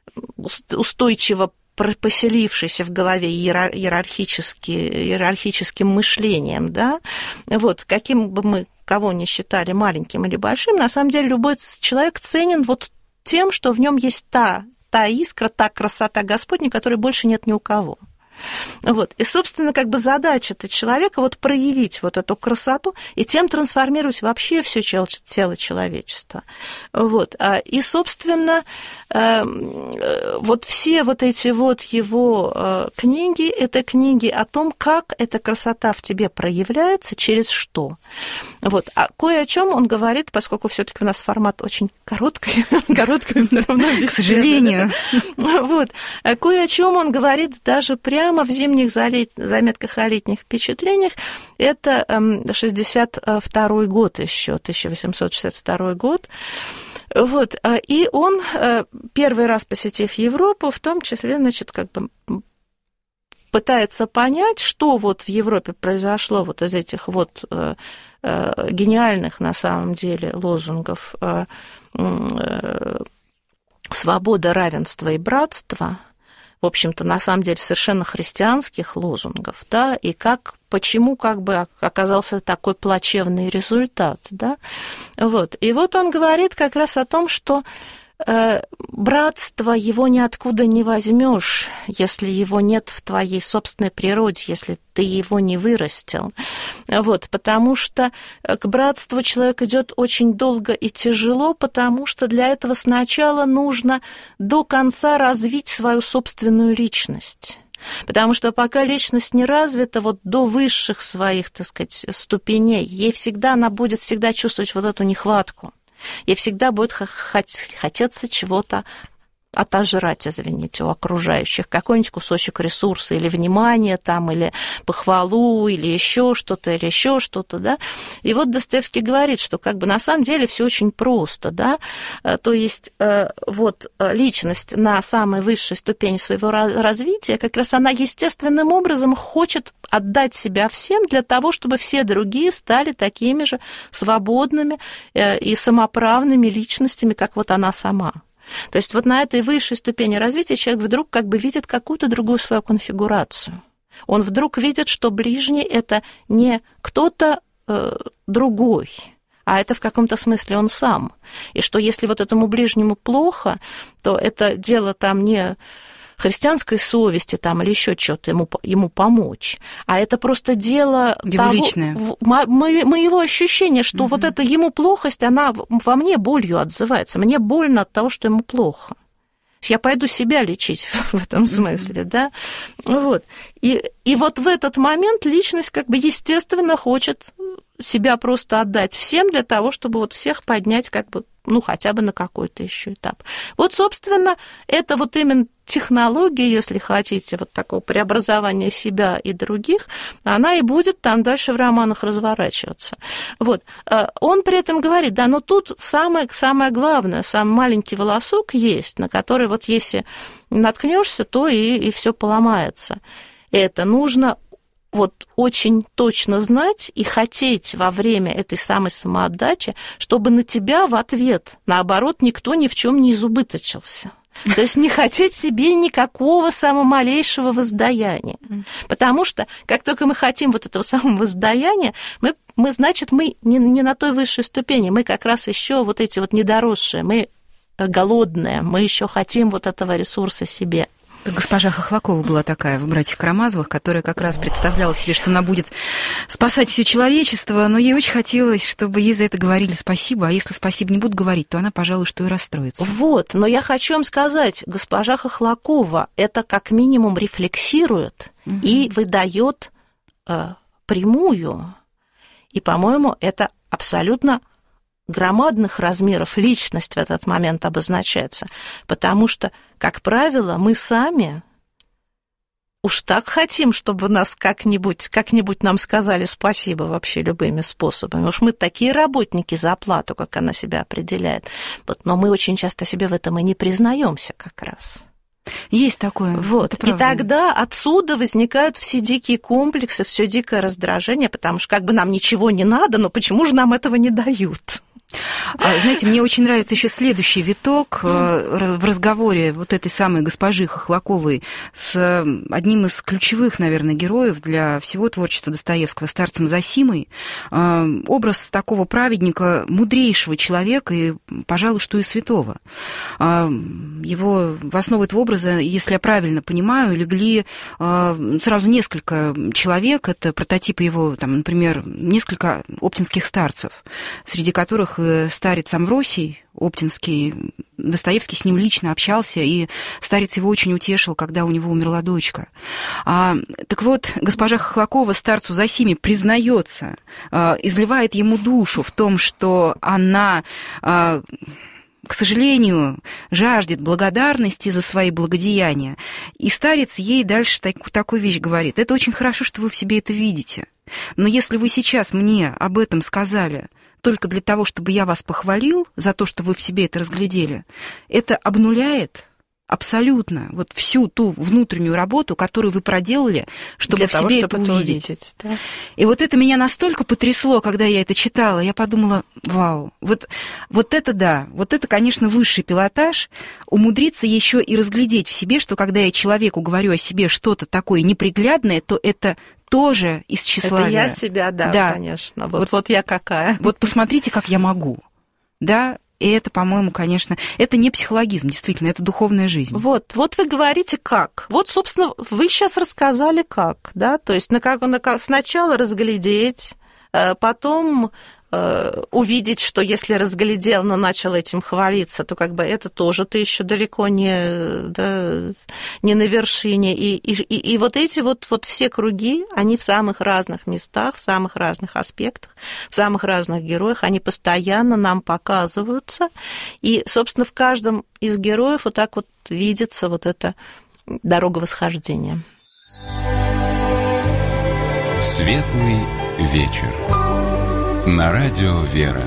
устойчиво поселившейся в голове иерархически, иерархическим мышлением, да, вот, каким бы мы кого ни считали маленьким или большим, на самом деле любой человек ценен вот тем, что в нем есть та та искра, та красота Господня, которой больше нет ни у кого. Вот. И, собственно, как бы задача-то человека вот проявить вот эту красоту и тем трансформировать вообще все тело человечества. Вот. И, собственно, вот все вот эти вот его книги, это книги о том, как эта красота в тебе проявляется, через что. Вот. А кое о чем он говорит, поскольку все-таки у нас формат очень короткий, короткий все равно беседа. К сожалению. Вот. Кое о чем он говорит даже прямо в зимних заметках о летних впечатлениях. Это шестьдесят второй год еще, тысяча восемьсот шестьдесят второй год. Вот. И он, первый раз посетив Европу, в том числе, значит, как бы пытается понять, что вот в Европе произошло вот из этих вот гениальных на самом деле лозунгов «свобода, равенство и братство», в общем-то, на самом деле, совершенно христианских лозунгов, да, и как, почему как бы оказался такой плачевный результат, да, вот. И вот он говорит как раз о том, что э, братство его ниоткуда не возьмешь, если его нет в твоей собственной природе, если ты его не вырастил, вот, потому что к братству человек идет очень долго и тяжело, потому что для этого сначала нужно до конца развить свою собственную личность. Потому что пока личность не развита вот до высших своих, так сказать, ступеней, ей всегда, она будет всегда чувствовать вот эту нехватку. Ей всегда будет хотеться чего-то отожрать, извините, у окружающих, какой-нибудь кусочек ресурса или внимания там, или похвалу, или еще что-то, или еще что-то, да. И вот Достоевский говорит, что как бы на самом деле все очень просто, да, то есть вот личность на самой высшей ступени своего развития, как раз она естественным образом хочет отдать себя всем для того, чтобы все другие стали такими же свободными и самоправными личностями, как вот она сама. То есть вот на этой высшей ступени развития человек вдруг как бы видит какую-то другую свою конфигурацию. Он вдруг видит, что ближний – это не кто-то э, другой, а это в каком-то смысле он сам. И что если вот этому ближнему плохо, то это дело там не христианской совести там, или еще что-то ему, ему помочь, а это просто дело того, мо, моего ощущения, что угу. вот эта ему плохость, она во мне болью отзывается. Мне больно от того, что ему плохо. Я пойду себя лечить в этом смысле, mm-hmm. да, вот. И, и вот в этот момент личность как бы естественно хочет себя просто отдать всем для того, чтобы вот всех поднять как бы, ну, хотя бы на какой-то еще этап. Вот, собственно, это вот именно технология, если хотите, вот такого преобразования себя и других, она и будет там дальше в романах разворачиваться. Вот. Он при этом говорит, да, но тут самое, самое главное, самый маленький волосок есть, на который вот если наткнешься, то и, и все поломается. Это нужно вот очень точно знать и хотеть во время этой самой самоотдачи, чтобы на тебя в ответ, наоборот, никто ни в чем не изубыточился. То есть не хотеть себе никакого самого малейшего воздаяния. Потому что как только мы хотим вот этого самого воздаяния, мы, мы значит, мы не, не на той высшей ступени, мы как раз еще вот эти вот недоросшие, мы голодные, мы еще хотим вот этого ресурса себе. Госпожа Хохлакова была такая в «Братьях Карамазовых», которая как раз представляла себе, что она будет спасать все человечество, но ей очень хотелось, чтобы ей за это говорили спасибо, а если спасибо не будут говорить, то она, пожалуй, что и расстроится. Вот, но я хочу вам сказать, госпожа Хохлакова это как минимум рефлексирует угу. и выдает э, прямую, и, по-моему, это абсолютно громадных размеров личность в этот момент обозначается, потому что, как правило, мы сами уж так хотим, чтобы нас как-нибудь, как-нибудь нам сказали спасибо вообще любыми способами. Уж мы такие работники за оплату, как она себя определяет. Вот, но мы очень часто себе в этом и не признаемся как раз. Есть такое. Вот. И тогда отсюда возникают все дикие комплексы, все дикое раздражение, потому что как бы нам ничего не надо, но почему же нам этого не дают? Знаете, мне очень нравится еще следующий виток в разговоре вот этой самой госпожи Хохлаковой с одним из ключевых, наверное, героев для всего творчества Достоевского, старцем Зосимой. Образ такого праведника, мудрейшего человека и, пожалуй, что и святого. Его в основу этого образа, если я правильно понимаю, легли сразу несколько человек. Это прототипы его, там, например, несколько оптинских старцев, среди которых старец Амвросий Оптинский, Достоевский с ним лично общался, и старец его очень утешил, когда у него умерла дочка. А, так вот, госпожа Хохлакова старцу Зосиме признается, а, изливает ему душу в том, что она, а, к сожалению, жаждет благодарности за свои благодеяния. И старец ей дальше так, такую вещь говорит. Это очень хорошо, что вы в себе это видите. Но если вы сейчас мне об этом сказали только для того, чтобы я вас похвалил за то, что вы в себе это разглядели, это обнуляет абсолютно вот всю ту внутреннюю работу, которую вы проделали, чтобы для в того, себе чтобы это увидеть. увидеть, да? И вот это меня настолько потрясло, когда я это читала. Я подумала, вау, вот, вот это да, вот это, конечно, высший пилотаж, умудриться еще и разглядеть в себе, что когда я человеку говорю о себе что-то такое неприглядное, то это тоже из числа. Это я себя, да, да. конечно. Вот, вот, вот я какая. Вот посмотрите, как я могу, да. И это, по-моему, конечно, это не психологизм, действительно, это духовная жизнь. Вот, вот вы говорите как. Вот, собственно, вы сейчас рассказали как, да, то есть на как, на как сначала разглядеть, потом увидеть, что если разглядел, но начал этим хвалиться, то как бы это тоже ты еще далеко не, да, не на вершине. И, и, и вот эти вот, вот все круги, они в самых разных местах, в самых разных аспектах, в самых разных героях, они постоянно нам показываются. И, собственно, в каждом из героев вот так вот видится вот эта дорога восхождения. Светлый вечер. На радио «Вера».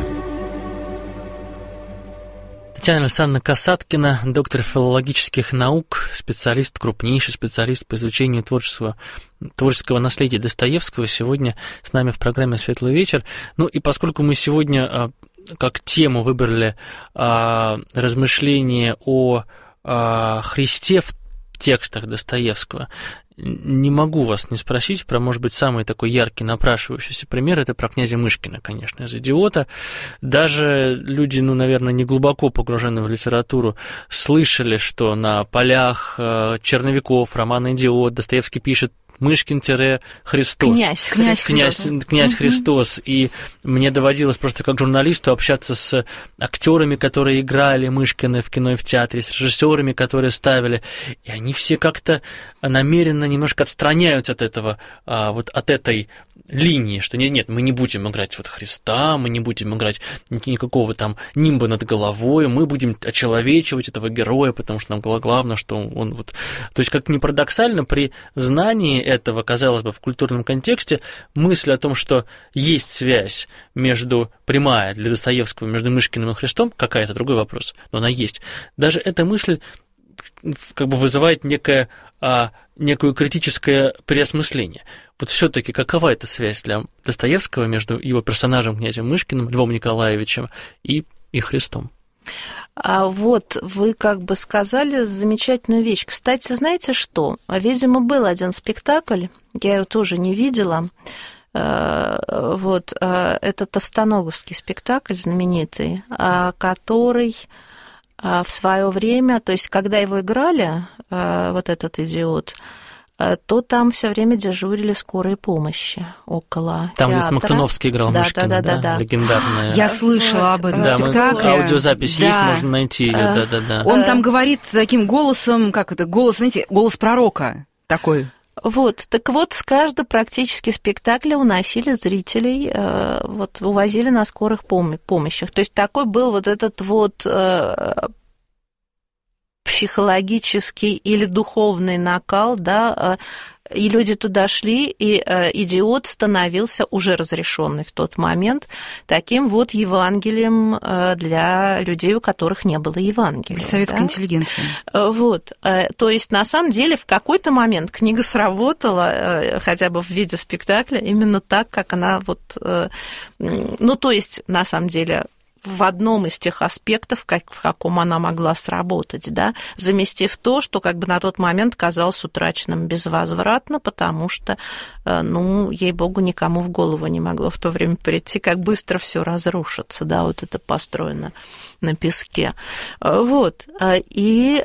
Татьяна Александровна Касаткина, доктор филологических наук, специалист, крупнейший специалист по изучению творческого, творческого наследия Достоевского, сегодня с нами в программе «Светлый вечер». Ну и поскольку мы сегодня как тему выбрали размышления о Христе в текстах Достоевского, не могу вас не спросить про, может быть, самый такой яркий напрашивающийся пример, это про князя Мышкина, конечно, из «Идиота». Даже люди, ну, наверное, не глубоко погруженные в литературу, слышали, что на полях черновиков романа «Идиот» Достоевский пишет Мышкин-Христос. Князь, князь, князь, князь Христос. И мне доводилось просто как журналисту общаться с актерами, которые играли Мышкина в кино и в театре, с режиссерами, которые ставили. И они все как-то намеренно немножко отстраняются от этого, вот от этой линии, что нет, нет, мы не будем играть вот Христа, мы не будем играть никакого там нимба над головой, мы будем очеловечивать этого героя, потому что нам главное, что он вот... То есть, как ни парадоксально, при знании этого, казалось бы, в культурном контексте, мысль о том, что есть связь между, прямая для Достоевского, между Мышкиным и Христом, какая-то другой вопрос, но она есть. Даже эта мысль как бы вызывает некое, а, некое критическое переосмысление. Вот все-таки какова эта связь для Достоевского между его персонажем князем Мышкиным, Львом Николаевичем и, и Христом? А вот вы как бы сказали замечательную вещь. Кстати, знаете что? Видимо, был один спектакль, я его тоже не видела. Вот, это Товстоноговский спектакль знаменитый, который в свое время, то есть когда его играли, вот этот идиот, то там все время дежурили скорой помощи около там, театра. Там, где Смоктуновский играл да, Мышкина, да, да, да, да, легендарная. Я слышала об этом да, спектакле. Аудиозапись да. есть, можно найти ее, да, да, да. Он там говорит таким голосом, как это, голос, знаете, голос пророка такой. Вот, так вот, с каждого практически спектакля уносили зрителей, вот, увозили на скорых помощях. То есть такой был вот этот вот психологический или духовный накал, да, и люди туда шли, и идиот становился уже разрешенный в тот момент таким вот Евангелием для людей, у которых не было Евангелия. Для советской да? интеллигенции. Вот, то есть на самом деле в какой-то момент книга сработала, хотя бы в виде спектакля, именно так, как она вот, ну то есть на самом деле в одном из тех аспектов, как, в каком она могла сработать, да, заместив то, что как бы на тот момент казалось утраченным безвозвратно, потому что, ну, ей-богу, никому в голову не могло в то время прийти, как быстро все разрушится, да, вот это построено на песке. Вот, и...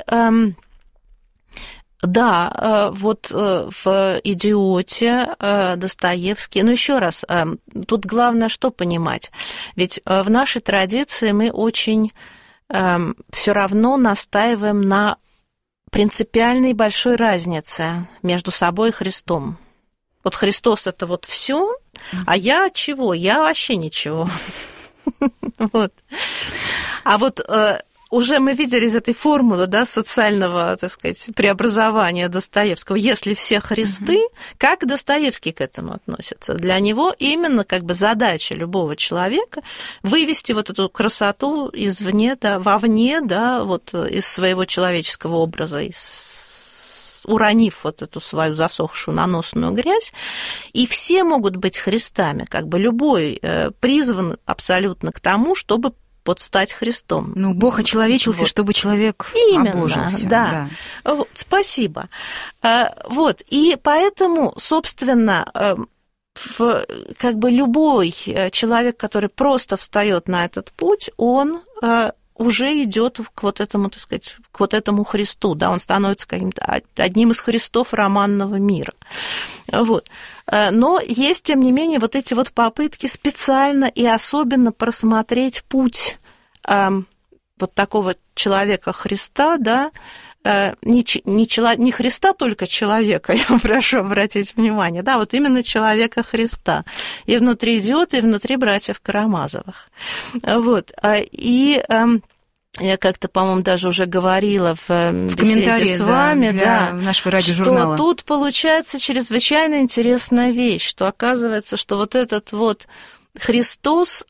Да, вот в «Идиоте» Достоевский, ну еще раз, тут главное что понимать, ведь в нашей традиции мы очень все равно настаиваем на принципиальной большой разнице между собой и Христом. Вот Христос – это вот все, а я чего? Я вообще ничего. Вот. А вот... Уже мы видели из этой формулы, да, социального, так сказать, преобразования Достоевского. Если все Христы, uh-huh. как Достоевский к этому относится? Для него именно как бы задача любого человека вывести вот эту красоту извне, да, вовне, да, вот из своего человеческого образа, из... уронив вот эту свою засохшую наносную грязь. И все могут быть Христами, как бы любой призван абсолютно к тому, чтобы вот стать Христом. Ну, Бог очеловечился, вот. Чтобы человек Именно, обожился. Да. Да. Вот, спасибо. Вот, и поэтому, собственно, в, как бы любой человек, который просто встает на этот путь, он уже идет к вот этому, так сказать, к вот этому Христу, да, он становится каким-то одним из Христов романного мира. Вот. Но есть, тем не менее, вот эти вот попытки специально и особенно просмотреть путь э, вот такого человека Христа, да, э, не, не, чело, не Христа только человека, я прошу обратить внимание, да, вот именно человека Христа, и внутри «Идиота», и внутри братьев Карамазовых. Вот. И... Э, я как-то, по-моему, даже уже говорила в, в беседе с вами, да, да, нашего радиожурнала, что тут получается чрезвычайно интересная вещь, что оказывается, что вот этот вот Христос,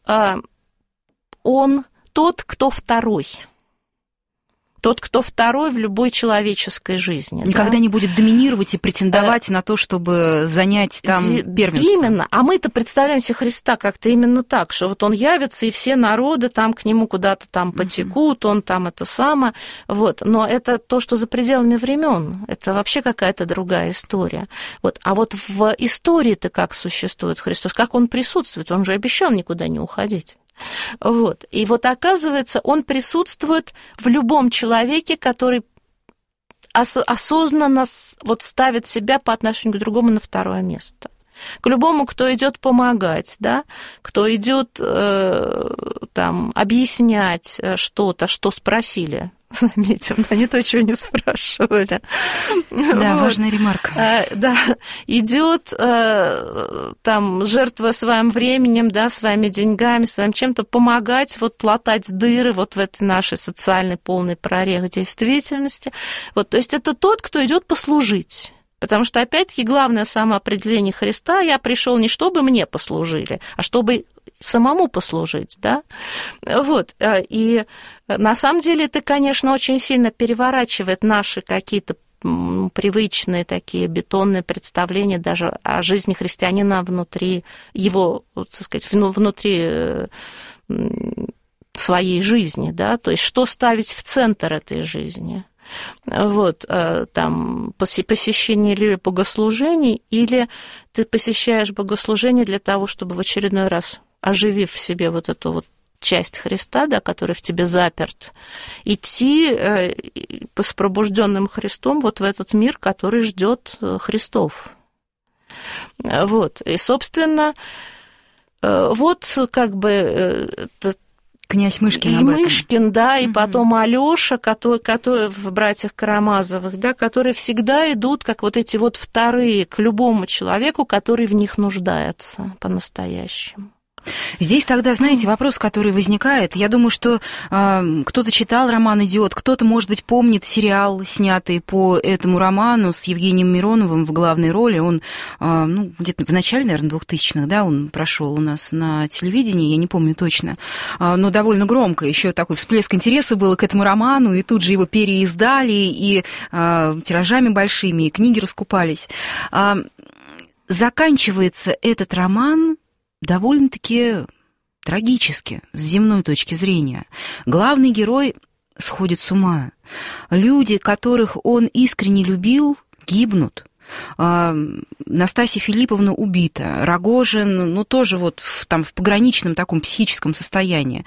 он тот, кто второй. Тот, кто второй в любой человеческой жизни. Никогда да? не будет доминировать и претендовать а, на то, чтобы занять там ди- первенство. Именно. А мы-то представляем себе Христа как-то именно так, что вот он явится, и все народы там к нему куда-то там потекут, uh-huh. он там это самое. Вот. Но это то, что за пределами времен. Это вообще какая-то другая история. Вот. А вот в истории-то как существует Христос, как он присутствует, он же обещал никуда не уходить. Вот. И вот оказывается, он присутствует в любом человеке, который ос- осознанно вот ставит себя по отношению к другому на второе место. К любому, кто идет помогать, да, кто идет э, там объяснять что-то, что спросили заметим, да, не то, чего не спрашивали. Да, вот. Важная ремарка. Да, идет там, жертвуя своим временем, да, своими деньгами, своим чем-то, помогать вот латать дыры вот в этой нашей социальной полной прорех действительности. Вот, то есть это тот, кто идет послужить. Потому что, опять-таки, главное самоопределение Христа: я пришел не чтобы мне послужили, а чтобы самому послужить, да, вот, и на самом деле это, конечно, очень сильно переворачивает наши какие-то привычные такие бетонные представления даже о жизни христианина внутри его, так сказать, внутри своей жизни, да, то есть что ставить в центр этой жизни. Вот, там, посещение или богослужений, или ты посещаешь богослужение для того, чтобы в очередной раз, оживив в себе вот эту вот часть Христа, да, который в тебе заперт, идти с пробужденным Христом вот в этот мир, который ждет Христов. Вот, и, собственно, вот как бы князь Мышкин и об этом. Мышкин, да, и угу. потом Алёша, который, который в «Братьях Карамазовых», да, которые всегда идут как вот эти вот вторые к любому человеку, который в них нуждается по-настоящему. Здесь тогда, знаете, вопрос, который возникает. Я думаю, что э, кто-то читал роман «Идиот», кто-то, может быть, помнит сериал, снятый по этому роману с Евгением Мироновым в главной роли. Он, э, ну, где-то в начале, наверное, двухтысячных, да, он прошел у нас на телевидении, я не помню точно, э, но довольно громко. Еще такой всплеск интереса был к этому роману, и тут же его переиздали, и э, тиражами большими, и книги раскупались. Э, заканчивается этот роман довольно-таки трагически, с земной точки зрения. Главный герой сходит с ума. Люди, которых он искренне любил, гибнут. Настасья Филипповна убита. Рогожин, ну, тоже вот в, там, в пограничном таком психическом состоянии.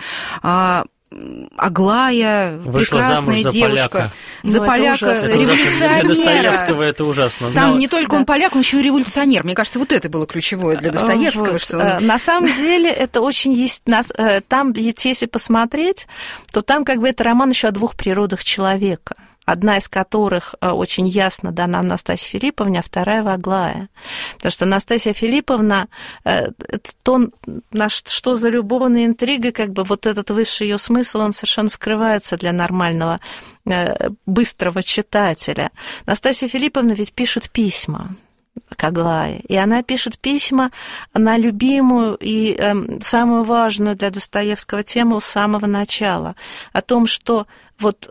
Аглая, вышла прекрасная за девушка. Поляка. За ну, поляка, это революционера. Для Достоевского это ужасно. Там Но... не только да. он поляк, он еще и революционер. Мне кажется, вот это было ключевое для Достоевского. Вот. Что он... На самом деле это очень есть... Там, если посмотреть, то там как бы это роман еще о двух природах человека. Одна из которых очень ясно дана Настасье Филипповне, а вторая в Аглае. Потому что Настасья Филипповна, это то, что за любовная интрига, как бы вот этот высший ее смысл, он совершенно скрывается для нормального, быстрого читателя. Настасья Филипповна ведь пишет письма к Аглае, и она пишет письма на любимую и э, самую важную для Достоевского тему с самого начала, о том, что вот...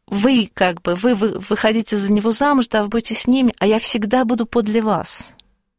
Вы как бы, вы, вы выходите за него замуж, да, вы будете с ними, а я всегда буду подле вас.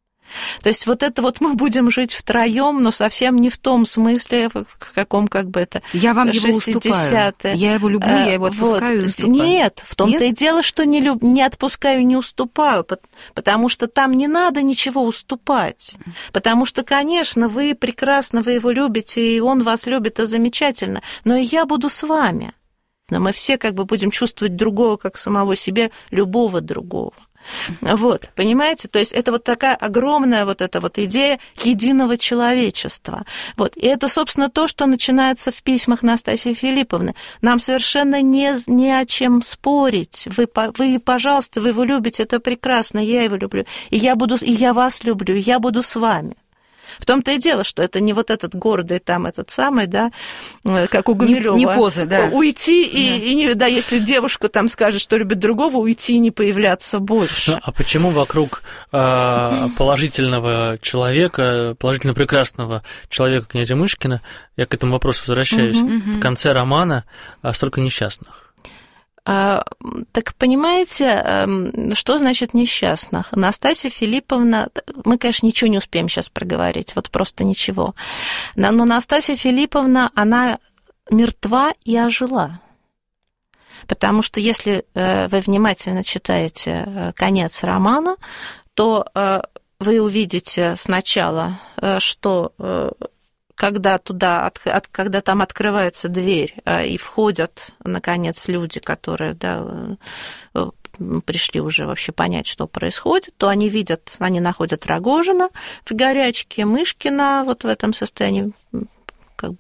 То есть вот это вот мы будем жить втроем, но совсем не в том смысле, в каком как бы это я вам его уступаю. Я его люблю, я его отпускаю вот. И уступаю. Нет, в том-то Нет? и дело, что не, люб... не отпускаю, не уступаю, потому что там не надо ничего уступать. Потому что, конечно, вы прекрасно, вы его любите, и он вас любит, это замечательно, но и я буду с вами. Но мы все как бы будем чувствовать другого, как самого себя, любого другого. Вот, понимаете? То есть это вот такая огромная вот эта вот идея единого человечества. Вот, и это, собственно, то, что начинается в письмах Настасьи Филипповны. Нам совершенно не, не о чем спорить. Вы, вы, пожалуйста, вы его любите, это прекрасно, я его люблю. И я, буду, и я вас люблю, и я буду с вами. В том-то и дело, что это не вот этот гордый там этот самый, да, как у Гумилёва. Не, не поза, да. Уйти, да. И, и не, да, если девушка там скажет, что любит другого, уйти и не появляться больше. Ну, а почему вокруг э, положительного человека, положительно прекрасного человека князя Мышкина, я к этому вопросу возвращаюсь, угу, в конце романа столько несчастных? Так понимаете, что значит несчастных? Настасья Филипповна, мы, конечно, ничего не успеем сейчас проговорить, вот просто ничего. Но Настасья Филипповна, она мертва и ожила. Потому что если вы внимательно читаете конец романа, то вы увидите сначала, что... когда туда, от, от, когда там открывается дверь, и входят, наконец, люди, которые, да, пришли уже вообще понять, что происходит, то они видят, они находят Рогожина в горячке, Мышкина вот в этом состоянии, как бы,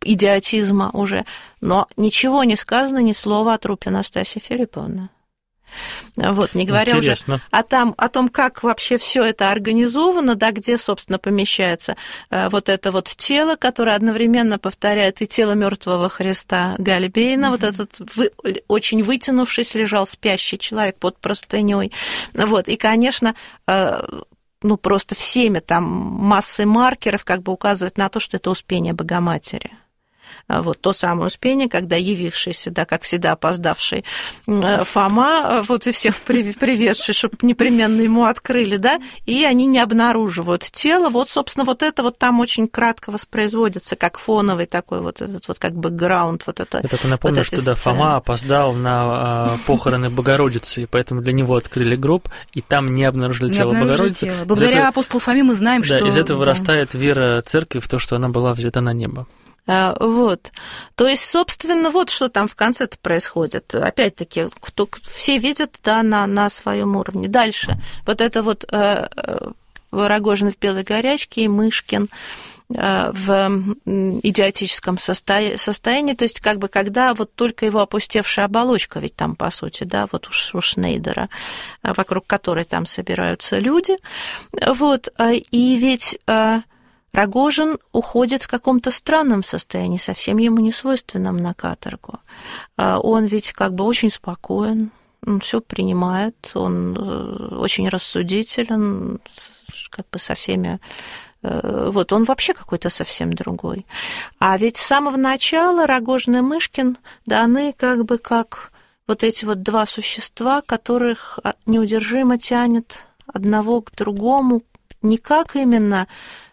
идиотизма уже. Но ничего не сказано, ни слова о трупе Настасьи Филипповны. Вот, не говоря Интересно. уже о, там, о том, как вообще все это организовано, да, где, собственно, помещается э, вот это вот тело, которое одновременно повторяет и тело мертвого Христа Гальбейна, mm-hmm. вот этот вы, очень вытянувшись лежал спящий человек под простыней. Вот, и, конечно, э, ну, просто всеми там массой маркеров как бы указывает на то, что это Успение Богоматери. Вот то самое Успение, когда явившийся, да, как всегда опоздавший Фома, вот и всех привезший, чтобы непременно ему открыли, да, и они не обнаруживают тело. Вот, собственно, вот это вот там очень кратко воспроизводится, как фоновый такой вот этот вот как бэкграунд. Вот это, Я только напомню, вот что да, Фома опоздал на похороны Богородицы, и поэтому для него открыли гроб, и там не обнаружили не тело обнаружили Богородицы. Тело. Благодаря этого, апостолу Фоме мы знаем, да, что... из этого да. вырастает вера церкви в то, что она была взята на небо. Вот. То есть, собственно, вот что там в конце-то происходит. Опять-таки, кто, все видят, да, на, на своем уровне. Дальше. Вот это вот э, Рогожин в белой горячке и Мышкин э, в идиотическом состоянии, состоянии, то есть, как бы, когда вот только его опустевшая оболочка, ведь там, по сути, да, вот у, у Шнейдера, вокруг которой там собираются люди. Вот. И ведь... Рогожин уходит в каком-то странном состоянии, совсем ему не свойственном на каторгу. Он ведь как бы очень спокоен, он все принимает, он очень рассудителен, как бы со всеми... Вот, он вообще какой-то совсем другой. А ведь с самого начала Рогожин и Мышкин даны как бы как вот эти вот два существа, которых неудержимо тянет одного к другому, не как именно...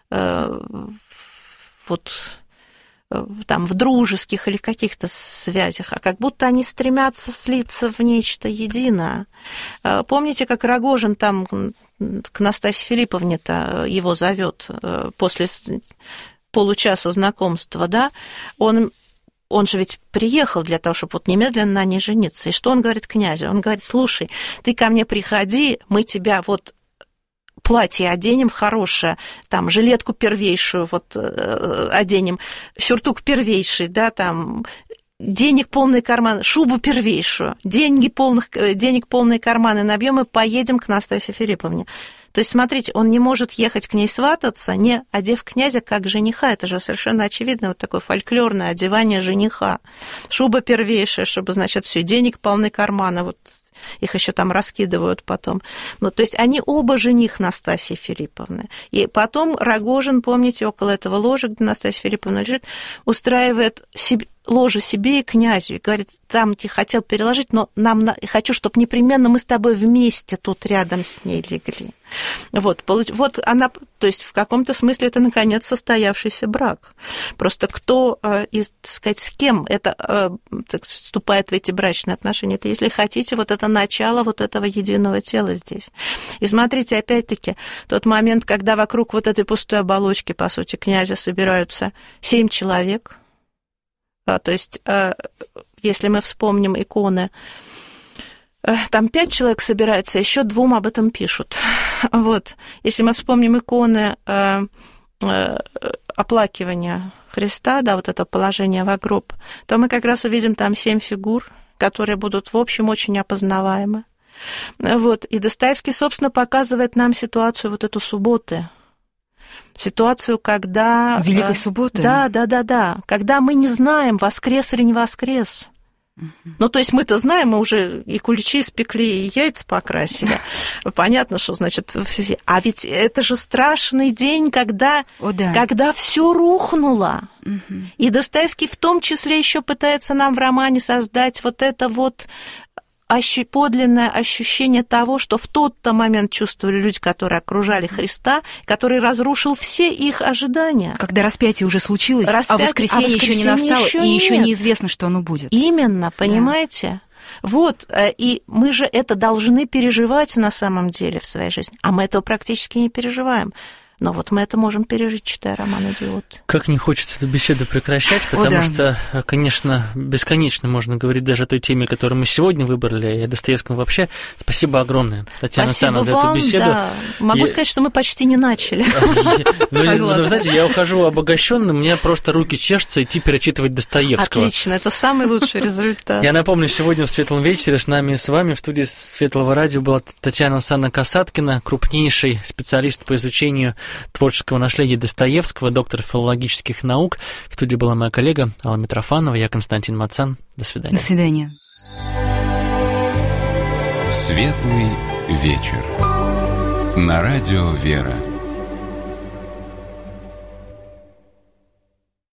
вот там в дружеских или каких-то связях, а как будто они стремятся слиться в нечто единое. Помните, как Рогожин там к Настасье Филипповне-то его зовет после получаса знакомства, да? Он, он же ведь приехал для того, чтобы вот немедленно на ней жениться. И что он говорит князю? Он говорит: слушай, ты ко мне приходи, мы тебя вот платье оденем хорошее, там, жилетку первейшую вот оденем, сюртук первейший, да, там, денег полные карманы, шубу первейшую, деньги полных, денег полные карманы набьем и поедем к Настасье Филипповне. То есть, смотрите, он не может ехать к ней свататься, не одев князя как жениха. Это же совершенно очевидно, вот такое фольклорное одевание жениха. Шуба первейшая, чтобы, значит, все, денег полные карманы, вот. Их еще там раскидывают потом. Ну, то есть они оба жених Настасьи Филипповны. И потом Рогожин, помните, около этого ложа, где Настасья Филипповна лежит, устраивает себе, ложе себе и князю. И говорит: там ты хотел переложить, но нам хочу, чтобы непременно мы с тобой вместе тут рядом с ней легли. Вот, вот она, то есть в каком-то смысле это, наконец, состоявшийся брак. Просто кто, и, так сказать, с кем это так, вступает в эти брачные отношения, это, если хотите, вот это начало вот этого единого тела здесь. И смотрите, опять-таки, тот момент, когда вокруг вот этой пустой оболочки, по сути, князя собираются семь человек, то есть, если мы вспомним иконы, там пять человек собирается, еще двум об этом пишут. Вот. Если мы вспомним иконы э, э, оплакивания Христа, да, вот это положение в гроб, то мы как раз увидим там семь фигур, которые будут, в общем, очень опознаваемы. Вот. И Достоевский, собственно, показывает нам ситуацию вот эту субботы. Ситуацию, когда... Великой субботы? Да, да, да, да. Когда мы не знаем, воскрес или не воскрес. Ну, то есть мы-то знаем, мы уже и куличи испекли, и яйца покрасили. Понятно, что, значит... А ведь это же страшный день, когда, О, да. когда все рухнуло. Угу. И Достоевский в том числе еще пытается нам в романе создать вот это вот ощу... подлинное ощущение того, что в тот-то момент чувствовали люди, которые окружали Христа, который разрушил все их ожидания. Когда распятие уже случилось, распятие, а воскресенье, а воскресенье еще не настало, еще и нет. Еще неизвестно, что оно будет. Именно, понимаете? Да. Вот, и мы же это должны переживать на самом деле в своей жизни, а мы этого практически не переживаем. Но вот мы это можем пережить, читая роман «Идиот». Как не хочется эту беседу прекращать, потому о, да. что, конечно, бесконечно можно говорить даже о той теме, которую мы сегодня выбрали, и о Достоевском вообще. Спасибо огромное, Татьяна Санна, за эту беседу. Да. Могу я... сказать, что мы почти не начали. Вы знаете, я ухожу обогащенным, у меня просто руки чешутся идти перечитывать Достоевского. Отлично, это самый лучший результат. Я напомню, сегодня в «Светлом вечере» с нами, с вами в студии Светлого радио была Татьяна Санна Касаткина, крупнейший специалист по изучению творческого наследия Достоевского, доктор филологических наук. В студии была моя коллега Алла Митрофанова, я Константин Мацан. До свидания. До свидания. Светлый вечер. На радио «Вера».